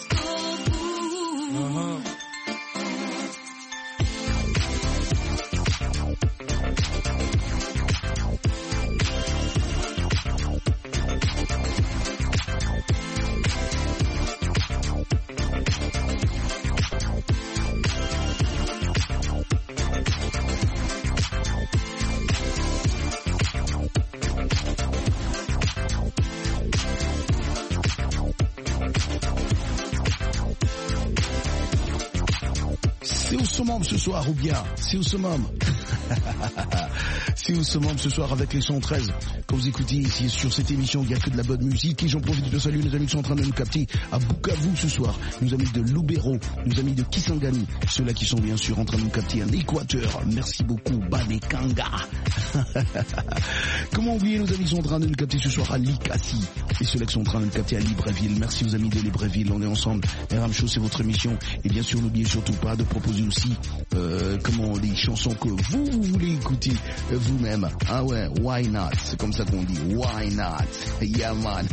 C'est au summum ce soir ou bien c'est au summum. C'est au summum ce soir avec les 113. Quand vous écoutez ici sur cette émission, il n'y a que de la bonne musique. Et j'en profite de saluer nos amis qui sont en train de nous capter à Bukavu ce soir. Nos amis de Lubero, nos amis de Kisangani. Ceux-là qui sont bien sûr en train de nous capter en Équateur. Merci beaucoup, Badekanga. Comment oublier nos amis qui sont en train de nous capter ce soir à Likasi. Et ceux-là qui sont en train de nous capter à Libreville. Merci aux amis de Libreville. On est ensemble. RM Show, c'est votre émission. Et bien sûr, n'oubliez surtout pas de proposer aussi des chansons que vous voulez écouter vous-même. Ah ouais, why not? C'est comme ça qu'on dit. Why not? Yeah man.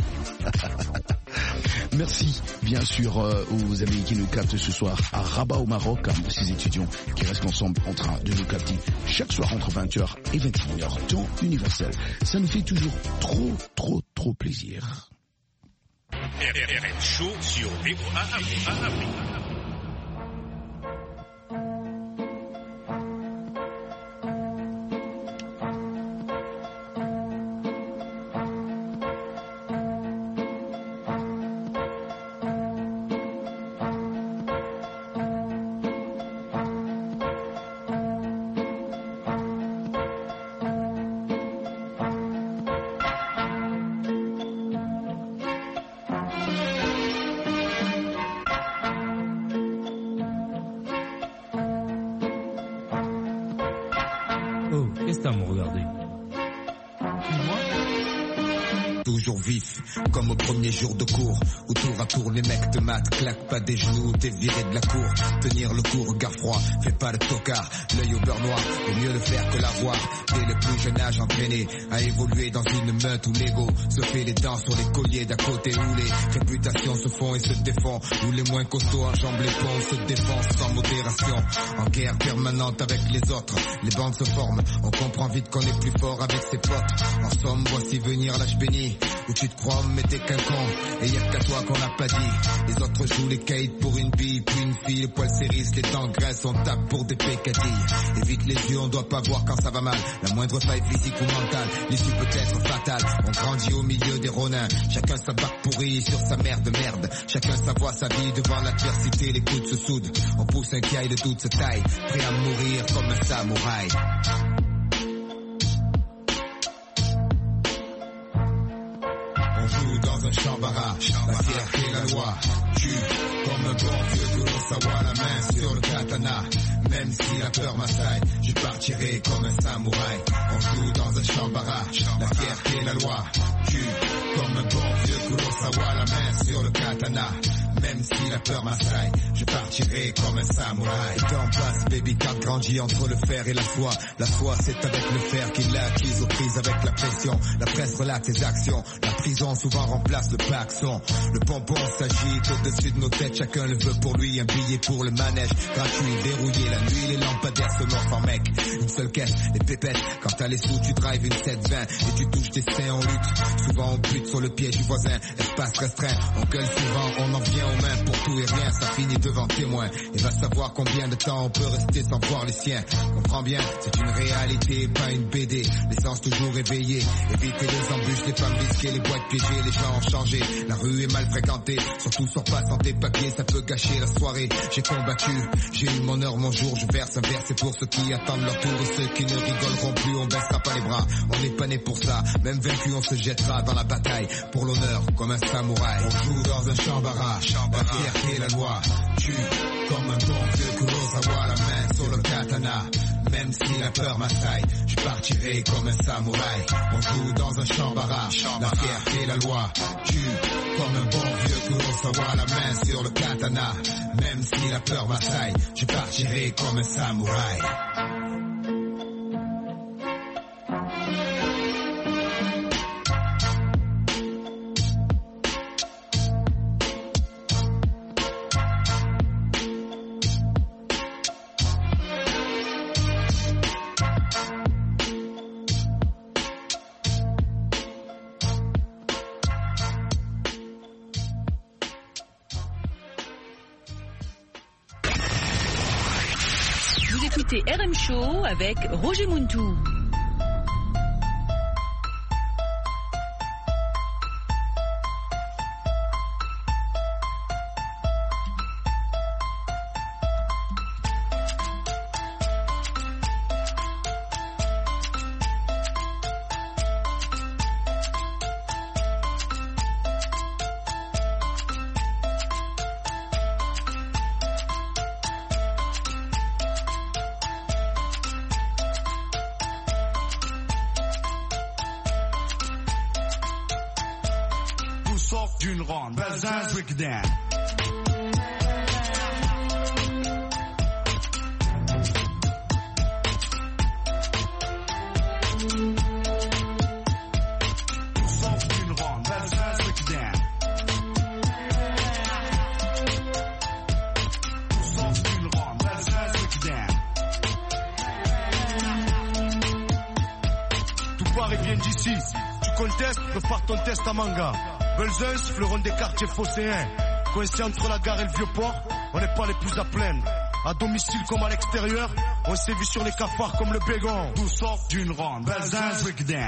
Merci bien sûr aux amis qui nous captent ce soir à Rabat au Maroc, ces étudiants qui restent ensemble en train de nous capter chaque soir entre 20h et 21h, temps universel. Ça nous fait toujours trop plaisir. RM Show sur VOA Afrique. Toujours vif, comme au premier jour de cours, où tour à tour les mecs te matent, claque pas des genoux, t'es viré de la cour. Tenir le coup, regard froid, fais pas le tocard, l'œil au beurre noir, vaut mieux le faire que l'avoir. Dès le plus jeune âge entraîné, à évoluer dans une meute où l'ego se fait les dents sur les colliers d'à côté, où les réputations se font et se défont, où les moins costauds enjambent les ponts, se défoncent sans modération, en guerre permanente avec les autres. Les bandes se forment, on comprend vite qu'on est plus fort avec ses potes. En somme, voici venir l'âge béni, où tu te crois mais t'es qu'un con, et y'a qu'à toi qu'on n'a pas dit. Les autres jouent les caïds pour une bille, puis une fille, les poils s'hérissent, les dents graissent, on tape pour des pécadilles. Évite les yeux, on doit pas voir quand ça va mal, la moindre faille physique ou mentale, l'issue peut être fatale. On grandit au milieu des ronins, chacun sa bac pourrie sur sa mère de merde, chacun sa voix, sa vie, devant l'adversité les coudes se soudent. On pousse un caille de toute sa taille, prêt à mourir comme un samouraï. On joue dans un chambara, la fierté et la loi. Tue comme un bon vieux Kurosawa, la main sur le katana. Même si la peur m'assaille, je partirai comme un samouraï. On joue dans un chambara, la fierté et la loi. Tue comme un bon vieux Kurosawa, la main sur le katana. Même si la peur m'assaille, je partirai comme un samouraï. Et temps passe, baby, car grandit entre le fer et la foi. La foi, c'est avec le fer qu'il l'a acquise aux prises avec la pression. La presse relate ses actions. La prison souvent remplace le paxon. Le pompon s'agite au-dessus de nos têtes. Chacun le veut pour lui, un billet pour le manège. Gratuit, verrouillé la nuit, les lampadaires se morfent en mec. Une seule caisse, les pépettes. Quand t'as les sous, tu drives une 720 et tu touches tes seins en lutte. Souvent on bute sur le pied du voisin. Espace restreint, on gueule souvent, on en vient tient aux mains pour tout et rien, ça finit devant témoin. Et va savoir combien de temps on peut rester sans voir les siens. Comprends bien, c'est une réalité, pas une BD. L'essence toujours éveillée, éviter les embûches, les femmes risquées, les boîtes piégées, les gens ont changé. La rue est mal fréquentée, surtout sors pas sans tes papiers, ça peut gâcher la soirée. J'ai combattu, j'ai eu mon heure, mon jour, je verse un verre, c'est pour ceux qui attendent leur tour et ceux qui ne rigoleront plus, on baissera pas les bras. On n'est pas né pour ça, même vaincu on se jettera dans la bataille pour l'honneur comme un samouraï. On joue dans un chambara, la fierté, la loi. Tue comme un bon vieux Kurosawa, la main sur le katana. Même si la peur m'assaille, je partirai comme un samouraï. On joue dans un chambara, la fierté, la loi. Tue comme un bon vieux Kurosawa, la main sur le katana. Même si la peur m'assaille, je partirai comme un samouraï. Écoutez RM Show avec Roger Muntou. D'une ronde, Belzins, breakdown. Tout paraît bien d'ici. Tu contestes, prépare ton test à manga. Belzins, fleuron des quartiers phocéens. Coincé entre la gare et le Vieux-Port, on n'est pas les plus à plaindre. À domicile comme à l'extérieur, on sévit sur les cafards comme le bégon. Tout sort d'une ronde, Belzins, breakdown.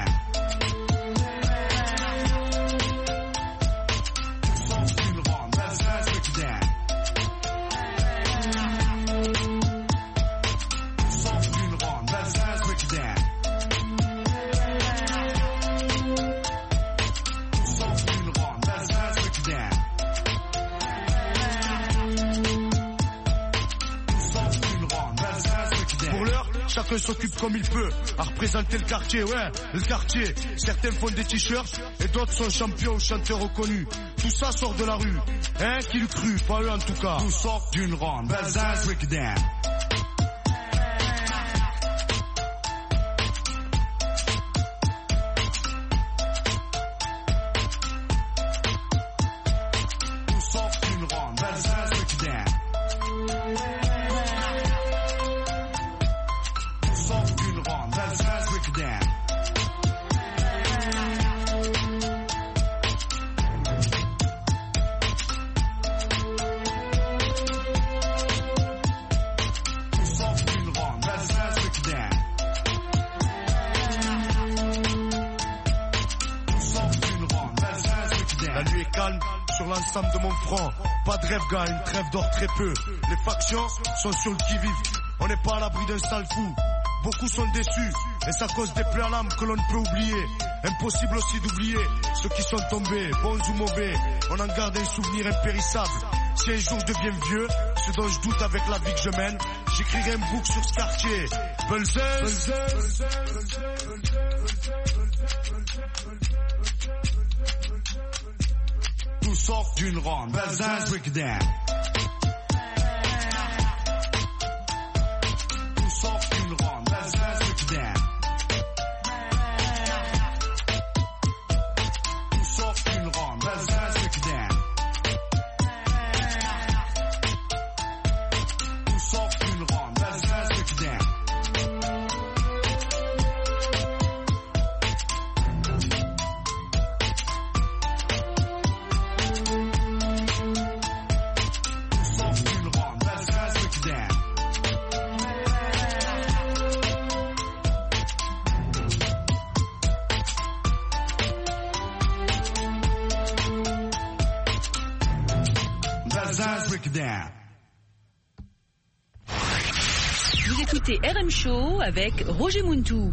Chacun s'occupe comme il peut, à représenter le quartier, ouais, le quartier. Certains font des t-shirts, et d'autres sont champions ou chanteurs reconnus. Tout ça sort de la rue, hein, qui le crut, pas eux en tout cas. Tout sort d'une ronde, Belzins, breakdown. De mon front, pas de rêve gars, une trêve d'or très peu. Les factions sont sur le qui-vive, on n'est pas à l'abri d'un sale fou. Beaucoup sont déçus, et ça cause des plaies à l'âme que l'on ne peut oublier. Impossible aussi d'oublier ceux qui sont tombés, bons ou mauvais. On en garde un souvenir impérissable. Si un jour je deviens vieux, ce dont je doute avec la vie que je mène, j'écrirai un book sur ce quartier. Belzins. Tout sort d'une ronde, Belzins, breakdown. Tout sort d'une ronde, Belzins, breakdown. Tout sort d'une ronde, Belzins, breakdown. Tout sort d'une ronde, Belzins, breakdown. break it down. Vous écoutez RM Show avec Roger Muntou.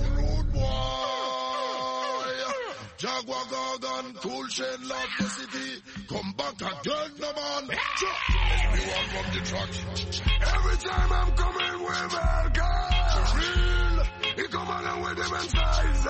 Jaguar Gargan, cool shade, love the city. Come back again, no man. Everyone from the track. Every time I'm coming with welcome. Real, he come along with them inside.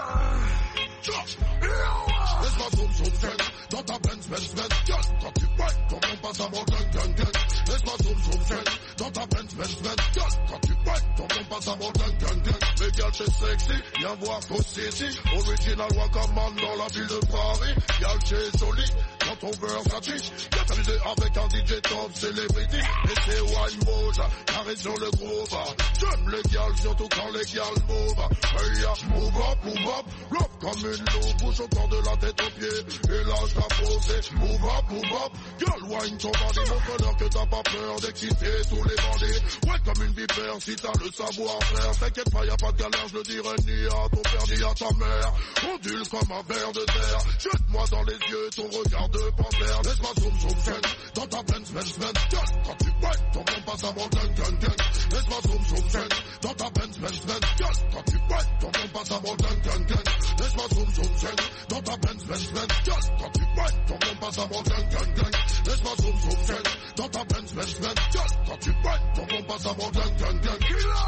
Laisse-moi zoom, friend. Dans ta Benz. Yes, quand tu pètes, comment passe à mon gang. Laisse-moi zoom, friend. Dans ta Benz. Yes, quand tu pètes, comment passe à mon gang. Les gars, c'est sexy, viens voir ton city. Original Wakaman dans la ville de Paris. Y'a c'est solide, quand ton Versace. Viens t'amuser avec un DJ top celebrity. Et c'est Wine Moja, carré sur le groove. J'aime les gals, surtout quand les gals move. Hey, move up, love comme une loupe. Bouge au corps de la tête aux pieds. Et là, je t'ai posé. Move up, girl, wine ton bandit. Montre-leur que t'as pas peur d'exciter tous les bandits. Ouais, comme une vipère, si t'as le savoir-faire. T'inquiète pas, y'a pas de galère, je le dirai ni à ton père ni à ta mère. Ondule comme un ver de terre. Jette-moi dans les yeux ton regard de panthère. Laisse-moi zoom, friend. Dans ta Benz. Girl, quand tu pètes, ton bon passe à mon gang. Laisse-moi zoom, friend. Dans ta Benz. Girl, quand tu pètes, ton bon passe à mon gang. Laisse-moi zoom, friend. Dans ta Benz. Girl, quand tu pètes, ton bon passe à mon gang. Laisse-moi zoom, friend. Dans ta Benz. Girl, quand tu pètes, ton bon passe à mon gang.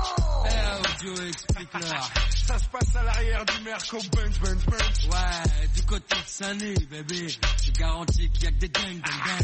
Dieu explique-leur. Ça se passe à l'arrière du Merco Benz. Ouais, du côté de Saint-Denis, bébé. Je garantis qu'il y a que des dingues.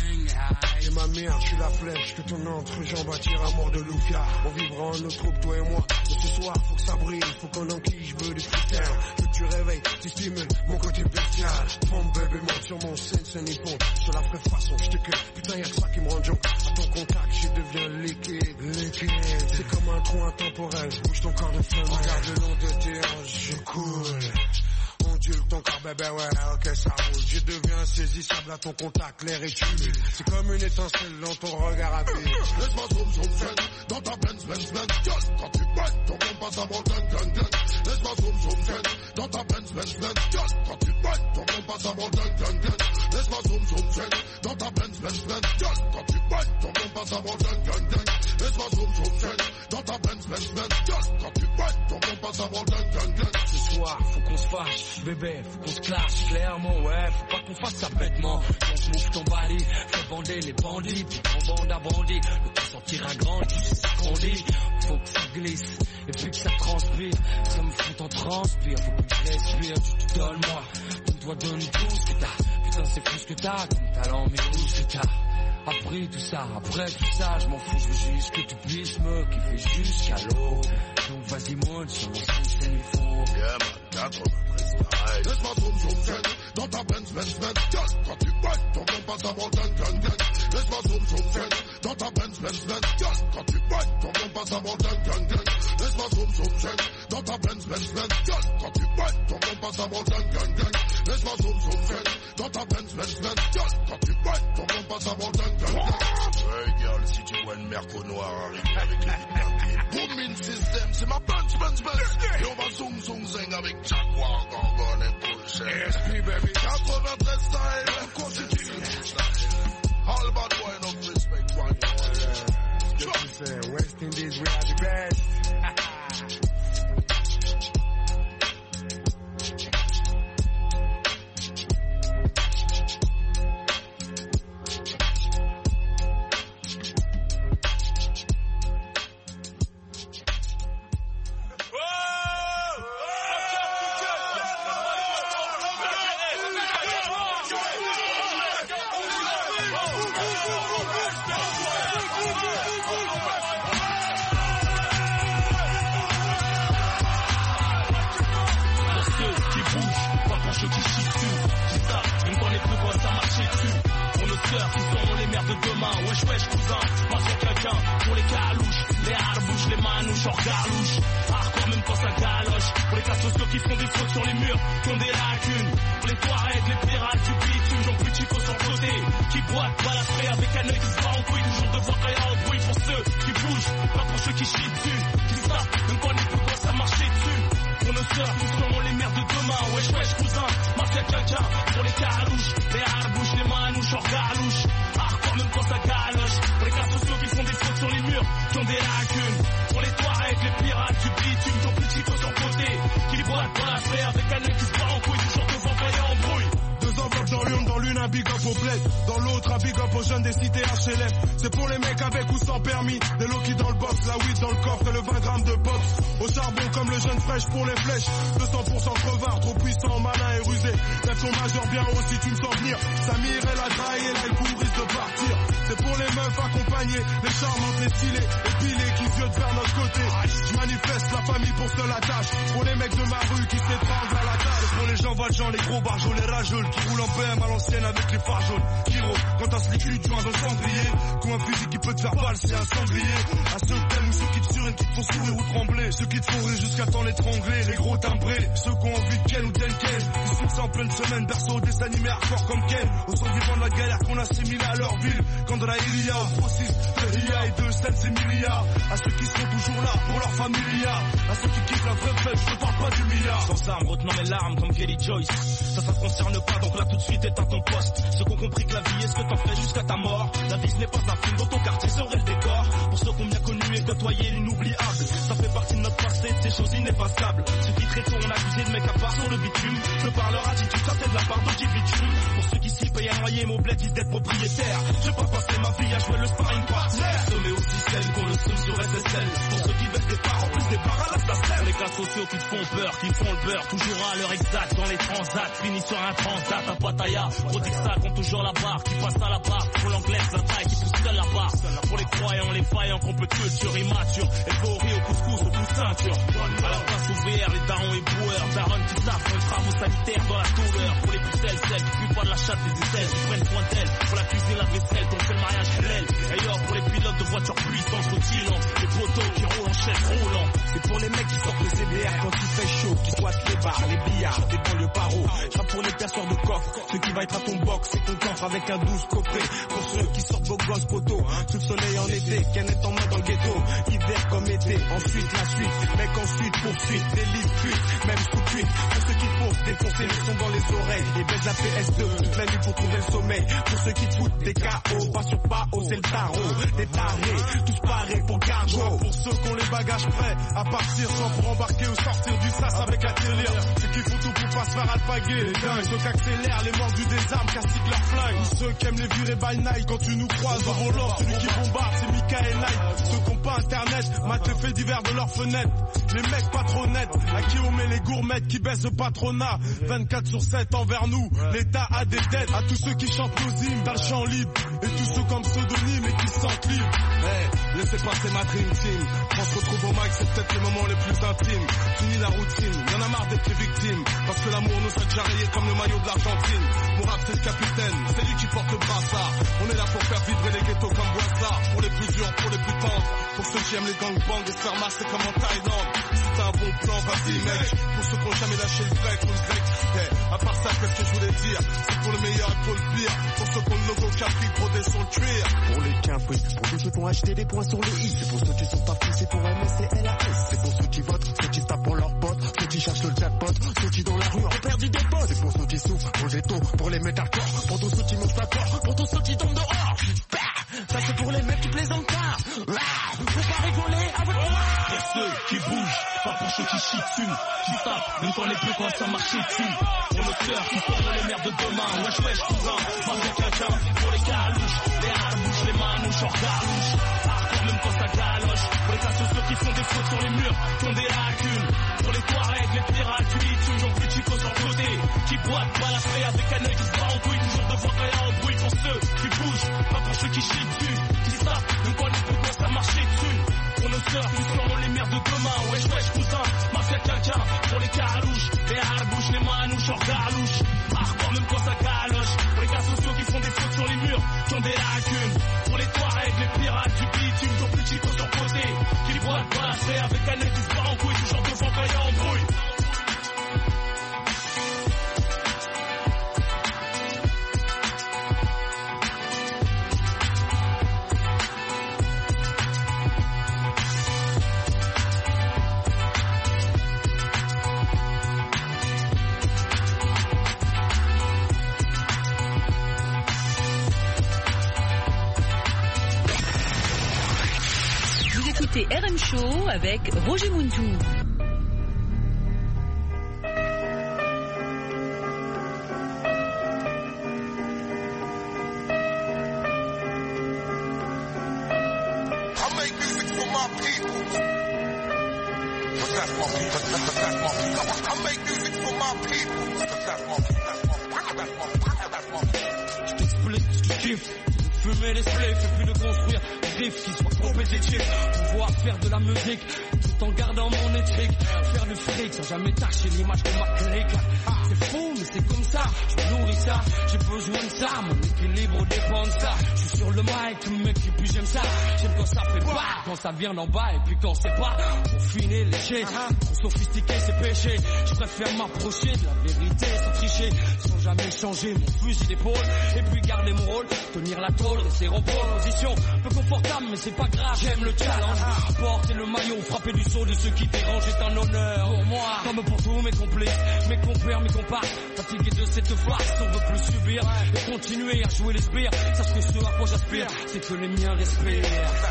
Et ma mère, je suis la flèche que ton entre-jambe attire à mort de Lufia. On vivra en notre troupe, toi et moi. Mais ce soir, faut que ça brille, faut qu'on enquille, je veux du freestyle. Que tu réveilles, tu stimules mon côté bestial. Femme, bébé, monte sur mon scène, c'est nippon. Je te la ferai façon, je te cueille. Putain, y'a que ça qui me rend joke. À ton contact, je deviens liquide. C'est comme un trou intemporel. Bouge ton corps de flamme. Regarde le long de tes hanches, je coule. Ondule ton corps, bébé, ouais, ok, ça roule. Je deviens insaisissable à ton contact, l'air est humide. C'est comme une étincelle dans ton regard rapide. Laisse-moi zoom, friend. Dans ta Benz. Girl, quand tu pètes, ton bon passe à mon gang. Laisse-moi zoom, friend. Dans ta Benz. Girl, quand tu pètes, ton bon passe à mon gang. Laisse-moi zoom, friend. Dans ta Benz. Girl, quand tu pètes, ton bon passe à mon gang. Laisse-moi zoom, friend. Dans ta Benz. Girl, quand tu pètes, ton bon passe à mon gang. Ce soir, faut qu'on se fâche, bébé, faut qu'on se clash, clairement, ouais, faut pas qu'on fasse ça bêtement. Donc move ton body, fais bander les bandits, puis en bande à bandit, le temps sortira grand, tu sais ce qu'on dit. Faut que ça glisse, et puis que ça transpire, ça me fout en transpire, faut que je respire, tu te donnes moi, donne-toi, donne tout ce que t'as, putain c'est plus que t'as, comme talent, mais tout ce que t'as. Après tout ça, je m'en fous, je veux juste que tu puisses me kiffer jusqu'à l'eau. Donc vas-y monte sur mon système, il faut. Yeah man, 93 style. Laisse-moi zoom, friend. Dans ta Benz. Girl, quand tu pètes, ton bon passe à mon gang. Laisse-moi zoom, friend. Dans ta Benz. Girl, quand tu pètes, ton bon passe à mon gang. Laisse-moi zoom, friend. Dans ta Benz. Girl, quand tu pètes, ton bon passe à mon gang. Laisse-moi zoom, friend. Dans ta Benz. Girl, quand tu pètes, ton bon passe à mon gang. Hey girl, si tu vois une Merco noire arriver avec les libertés. Booming system, c'est ma Benz. Et on va zoom zing avec Jaguar, Gargan et Bullshit. SP baby, 93 style, continue. All bad boy, no respect, one. What you say? West Indies, we are the best. Wesh cousin, moi c'est quelqu'un pour les calouches, les harbouches, les manouches, hors garlouche. Hardcore même quand ça galoche. Pour les cas sociaux qui font des fautes sur les murs, qui ont des lacunes. Pour les Touaregs, les pirates du bitume, j'en plus chico sur le côté. Qui boitent, balafrés avec un œil qui se bat en couille. Toujours devoir rien en bruit pour ceux qui bougent, pas pour ceux qui chient dessus. Qui savent, même quand les coups ça marcher dessus. Pour nos sœurs, nous serons les mères de demain. Wesh cousin, moi c'est quelqu'un pour les calouches, les harbouches, les manouches, hors garlouche. Hardcore même quand ça galoche. murs qui ont des lacunes. Pour les Touaregs, les pirates du bitume, ton petit chico sur côté, qui les boite dans la flair avec un œil qui se bat en couille, toujours devant payer en brouille. Deux enveloppes dans l'une un big up au bled, dans l'autre un big up aux jeunes des cités HLM. C'est pour les mecs avec ou sans permis, des low-key dans le box, la weed dans le coffre et le 20 grammes de box. Au charbon comme le jeune fraîche pour les flèches, 200% crevard, trop puissant, malin et rusé. Lève ton majeur bien haut si tu me sens venir. Samir, elle a trahi et là il court, risque de partir. C'est pour les meufs accompagnées, les charmantes, les stylées, épilées qui se viennent vers notre côté. Je manifeste la famille pour seule attache, pour les mecs de ma rue qui s'étranglent à la tâche. C'est pour les gens valjean, les gros barjols, les rageux, qui roulent en BM à l'ancienne avec les phares jaunes. Kiro, quand t'as ce liquide, tu vas dans le cendrier. Comme un fusil qui peut te faire balle, c'est un sanglier. À ceux que t'aimes ou ceux qui te surinent, qui te font sourire ou trembler. Ceux qui te font rire jusqu'à temps l'étrangler, les gros timbrés. Ceux qui ont envie de Ken ou d'Enken, qui succès en pleine semaine, berceau des animés hardcore comme Ken. Au son vivant de la galère qu'on assimile à leur ville. Quand de la Iria, au process, de Ria et de Sens et Milia. À ceux qui sont toujours là pour leur familia. À ceux qui kiffent la vraie fête, je parle pas du milliard. Sans armes, retenant mes larmes comme Kelly Joyce. Ça te concerne pas, donc là tout de suite éteins ton poste. Ceux qui ont compris que la vie est ce que t'en fais jusqu'à ta mort. La vie ce n'est pas un film dont ton quartier serait le décor. Pour ceux qui ont bien connu et côtoyé l'inoubliable. Ça fait partie de notre passé, de ces choses ineffaçables. Ceux qui très tôt ont accusé de mecs à part sur le bitume. De par leur attitude, ça c'est de la part d'individus. Pour ceux qui s'y payent un loyer, mon bled disent d'être propriétaire. Je vais pas passer ma vie à jouer le sparring partner. Sommet aussi celle qu'on le somme sur SSL. Pour ceux qui baissent des parts, en plus des parts à la SACEM. Les cas sociaux qui te font peur, qui font le beurre. Toujours à l'heure exacte dans les transats. Fini sur un transat à Pattaya. Prodigue ça compte toujours la barre. Qui passe à la barre pour l'anglaise, la taille qui pousse seule la barre. Pour les croyants, les faillants, qu'on peut culture immature. Et au couscous, au coup ceinture. À la place ouvrière, les darons et broueurs. Darons qui savent font les travaux sanitaires dans la douleur. Pour les pucelles, celles qui fuient pas de la chatte des aisselles. Qui prennent soin d'elles. Pour la cuisine, la vaisselle, qu'on fait le mariage halal. Et yo, pour les pilotes de voitures puissantes, rutilant. Les poteaux qui roulent en chaise roulant. C'est pour les mecs qui sortent le CBR quand il fait chaud, qui squattent les bars, les billards, des banlieues paro. J'rappe pour les perceurs de coffre, ceux qui va être à ton box, c'est ton coffre avec un 12 coffret. Pour ceux qui sortent vos grosses poteaux, sous le soleil en été, canette en main dans le ghetto, hiver comme été, ensuite la suite, mec ensuite poursuite, délice, fuite, même sous cuite. Pour ceux qui font défoncer le son dans les oreilles, et baisse la PS2 toute la nuit pour trouver le sommeil. Pour ceux qui te foutent des KO, pas sur pas haut, c'est le tarot, des tarés, tous parés pour cargo. Pour ceux qui ont les bagages prêts à partir, soit pour embarquer ou sortir du sas avec un tirelire. Ceux qui font tout pour pas se faire alpaguer, les dingues. Ceux qui accélèrent les mordus des armes, castiquent leur flingue. Ou ceux qui aiment les virer by night quand tu nous croises au volant. Celui qui bombarde, c'est Mika et Night. Ceux qui ont pas internet, matent les faits divers de leurs fenêtres. Les mecs pas trop nets, à qui on met les gourmettes qui baissent le patronat. 24/7 envers nous, l'État a des dettes. À tous ceux qui chantent nos hymnes dans le champ libre. Et tous ceux comme pseudonyme et qui se sentent libres. Hey, laissez passer ma dream team. On se retrouve au mic, c'est peut-être les moments les plus intimes. Fini la routine, y'en a marre d'être les victimes. Parce que l'amour nous a déjà rayé comme le maillot de l'Argentine. Mon rap c'est le capitaine, c'est lui qui porte le brassard. On est là pour faire vibrer les ghettos comme Boissard. Pour les plus durs, pour les plus tendres. Pour ceux qui aiment les gangbangs et se faire masser comme en Thaïlande. Si t'as un bon plan, vas-y mec. Pour ceux qui n'ont jamais lâché le grec ou le grec. Hey, à part ça, qu'est-ce que je voulais dire? C'est pour le meilleur et pour le pire. Pour ceux qui ont le logo Capri brodé sur le cuir. Pour les Capri, pour ceux qui vont acheter des points sur les i. C'est pour ceux qui sont partis, c'est pour MSCLAS. C'est pour ceux qui votent, ceux qui se tapent pour leurs potes. Ceux qui cherchent le jackpot, ceux qui dans la rue ont perdu des potes. C'est pour ceux qui souffrent, pour les taux, pour les mettre à corps. Pour tous ceux qui mangent pas fort, pour tous ceux qui tombent dehors. Ça c'est pour les mecs qui plaisantent pas. Faut pas rigoler avec moi. Pour ceux qui bougent, pas pour ceux qui chient dessus. Qui tapent, même quand les plus quand ça marche dessus. Pour nos cœurs qui forment les mères de demain. Wesh wesh cousin, pas bien quelqu'un. Pour les calouches, les harbouches, les manouches, hors garouche. Hardcore même quand ça galoche. Pour les cas sociaux qui font des fautes sur les murs, qui ont des lacunes. Pour les Touaregs, les pirates, tu lis toujours plus chico sur côté. Qui boitent, balafrés avec un œil qui se bat en couille. Toujours devant quand y'a un bruit. Pour ceux qui bougent, pas pour ceux qui chient dessus. Qui savent, même quand les plus quand ça marche dessus. Pour nos sœurs qui seront les mères de demain. Wesh wesh cousin, mafia quelqu'un. Pour les carouches, les harbouches, les manouches, hors garouche. Hardcore même quand ça galoche. Pour les cas sociaux qui font des fautes sur les murs, qui ont des lacunes. Pour les Touaregs, les pirates du bitume, qui ont plus chico sur côté. Qui les boitent balafrés avec un œil qui se bat en couille. Toujours devant quand y'a en brouille. écoutez RM Show avec Roger Muntou. Je t'explique ce que je kiffe. Fumer les spliffs et puis de construire des riffs qui soient compétitifs. Pouvoir faire de la musique tout en gardant mon éthique. Faire du fric sans jamais tâcher l'image de ma clique. C'est fou mais c'est comme ça, je nourris ça. J'ai besoin de ça, mon équilibre dépend de ça. Je suis sur le mic, mec, et puis j'aime ça. J'aime quand ça fait pas, quand ça vient d'en bas et puis quand c'est pas. Pour finir léché, trop sophistiqué c'est péché. Je préfère m'approcher de la vérité sans tricher. Sans jamais changer mon fusil d'épaule. Et puis garder mon rôle, tenir la tôle, rester en position. Peu confortable mais c'est pas grave, j'aime le challenge. Porter le maillot, frapper du saut de ceux qui dérangent est un honneur pour moi. Comme pour tous mes complices, mes compères, mes comparses. Fatigué de cette farce, on veut plus subir et continuer à jouer les sbires. Sache que ce à quoi j'aspire, c'est que les miens respirent.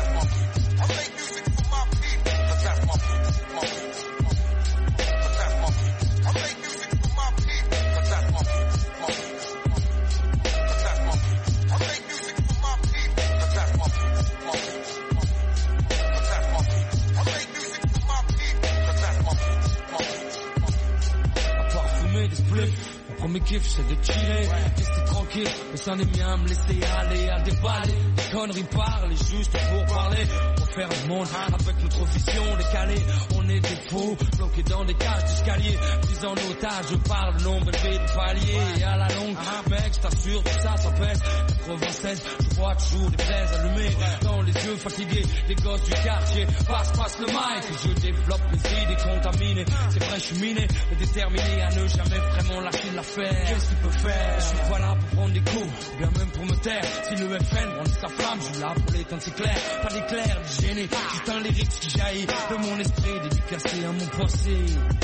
Mon kiff c'est de chiller, rester tranquille, mais ça n'est bien me laisser aller à déballer. Les conneries parlent juste pour parler. Pour faire le monde avec notre vision décalée. On est des fous, bloqués dans des cages d'escalier. Pris en otage, je parle nombre élevé de paliers. Et à la longue, mec, je t'assure, tout ça pèse. 96, je vois toujours des braises allumées. Dans les yeux fatigués, les gosses du quartier. Passe le mic, et je développe les idées contaminées. C'est vrai, je suis miné, mais déterminé à ne jamais vraiment lâcher l'affaire. Qu'est-ce qu'il peut faire? Je suis pas là pour prendre des coups, bien même pour me taire. Si le FN brandit sa flamme, je suis là pour l'éteindre, c'est clair. Pas d'éclair, de gêner, juste un lyrique qui jaillit de mon esprit, dédicacé à mon passé.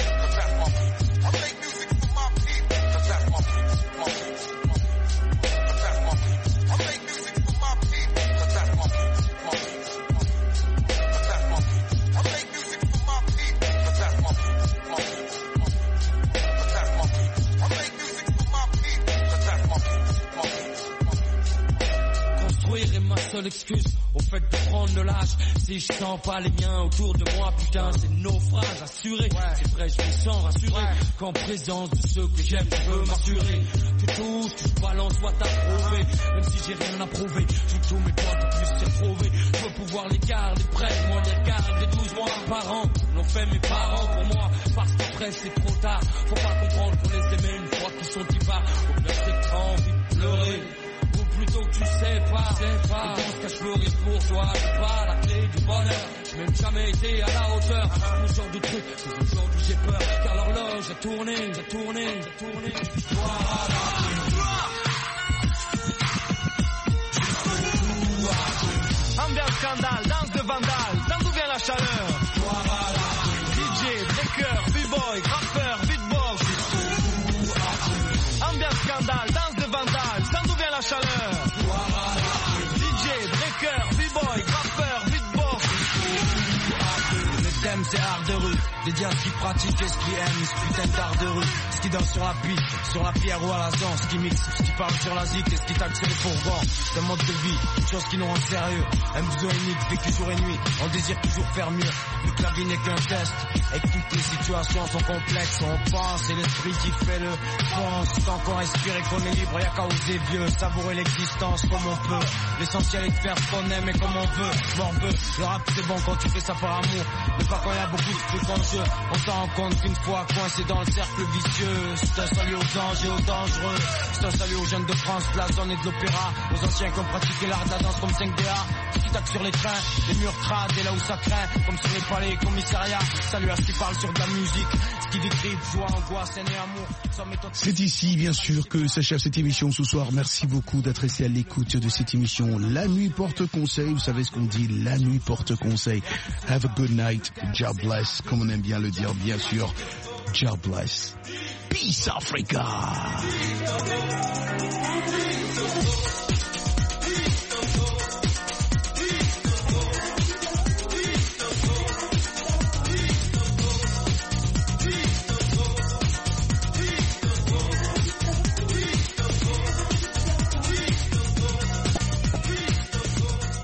Seule excuse au fait de prendre de l'âge. Si je sens pas les miens autour de moi, putain c'est naufrage assuré. C'est vrai je me sens rassuré qu'en présence de ceux que j'aime je veux m'assurer. Que tout ce que je balance soit approuvé. Même si j'ai rien à prouver, je tous mes potes plus c'est prouvé. Je veux pouvoir les garder près de moi, les regarder 12 mois par an. L'ont fait mes parents pour moi. Parce qu'après c'est trop tard. Faut pas comprendre qu'on les aimait une fois qu'ils sont dipars. Au pire c'est que t'as envie de pleurer. Plutôt que tu sais pas, dans ce cas je peux rire pour toi, c'est pas la clé du bonheur. J'ai même jamais été à la hauteur, ce genre de truc, mais aujourd'hui j'ai peur, car l'horloge a tourné. Ambiance scandale, danse de vandale, d'où vient la chaleur? DJ, breaker, b-boy, rappeur, beatbox. Ambiance scandale, danse de vandale, d'où vient la chaleur? DJ, breaker, b-boy, rappeur, beatbox. Le thème c'est art de rue, dédié à ce qui pratique et ce qui aime, ce putain d'art de rue. Ce qui danse sur la piste, sur la pierre ou à la zone, ce qui mixe, ce qui parle sur la zik et ce qui taxe les fourgons. C'est un mode de vie, une chose qui nous rend sérieux. Un besoin unique, vécu jour et nuit, on désire toujours faire mieux. Vu que la vie n'est qu'un test, et que toutes les situations sont complexes, on pense et l'esprit qui fait le fonce. Tant qu'on respire et qu'on est libre, y'a qu'à oser vieux, savourer l'existence comme on peut. L'essentiel est de faire ce qu'on aime et comme on veut. Morveux, le rap c'est bon quand tu fais ça par amour, mais pas quand y'a beaucoup de trucs en jeu. On s'en rend compte qu'une fois coincé dans le cercle vicieux. C'est un salut aux anges et aux dangereux. C'est un salut aux jeunes de France, de la zone et de l'opéra. Aux anciens qui ont pratiqué l'art de la danse comme 5DA. Qui taquent sur les trains, les murs crades et là où ça craint. Comme sur les palais et commissariats. Salut à ceux qui parlent sur de la musique. Ce qui décrit joie, angoisse, haine et amour. C'est ici bien sûr que s'achève cette émission ce soir. Merci beaucoup d'être resté à l'écoute de cette émission. La nuit porte conseil, vous savez ce qu'on dit, la nuit porte conseil. Have a good night, God bless, comme on aime bien le dire bien sûr. God bless. Peace Africa.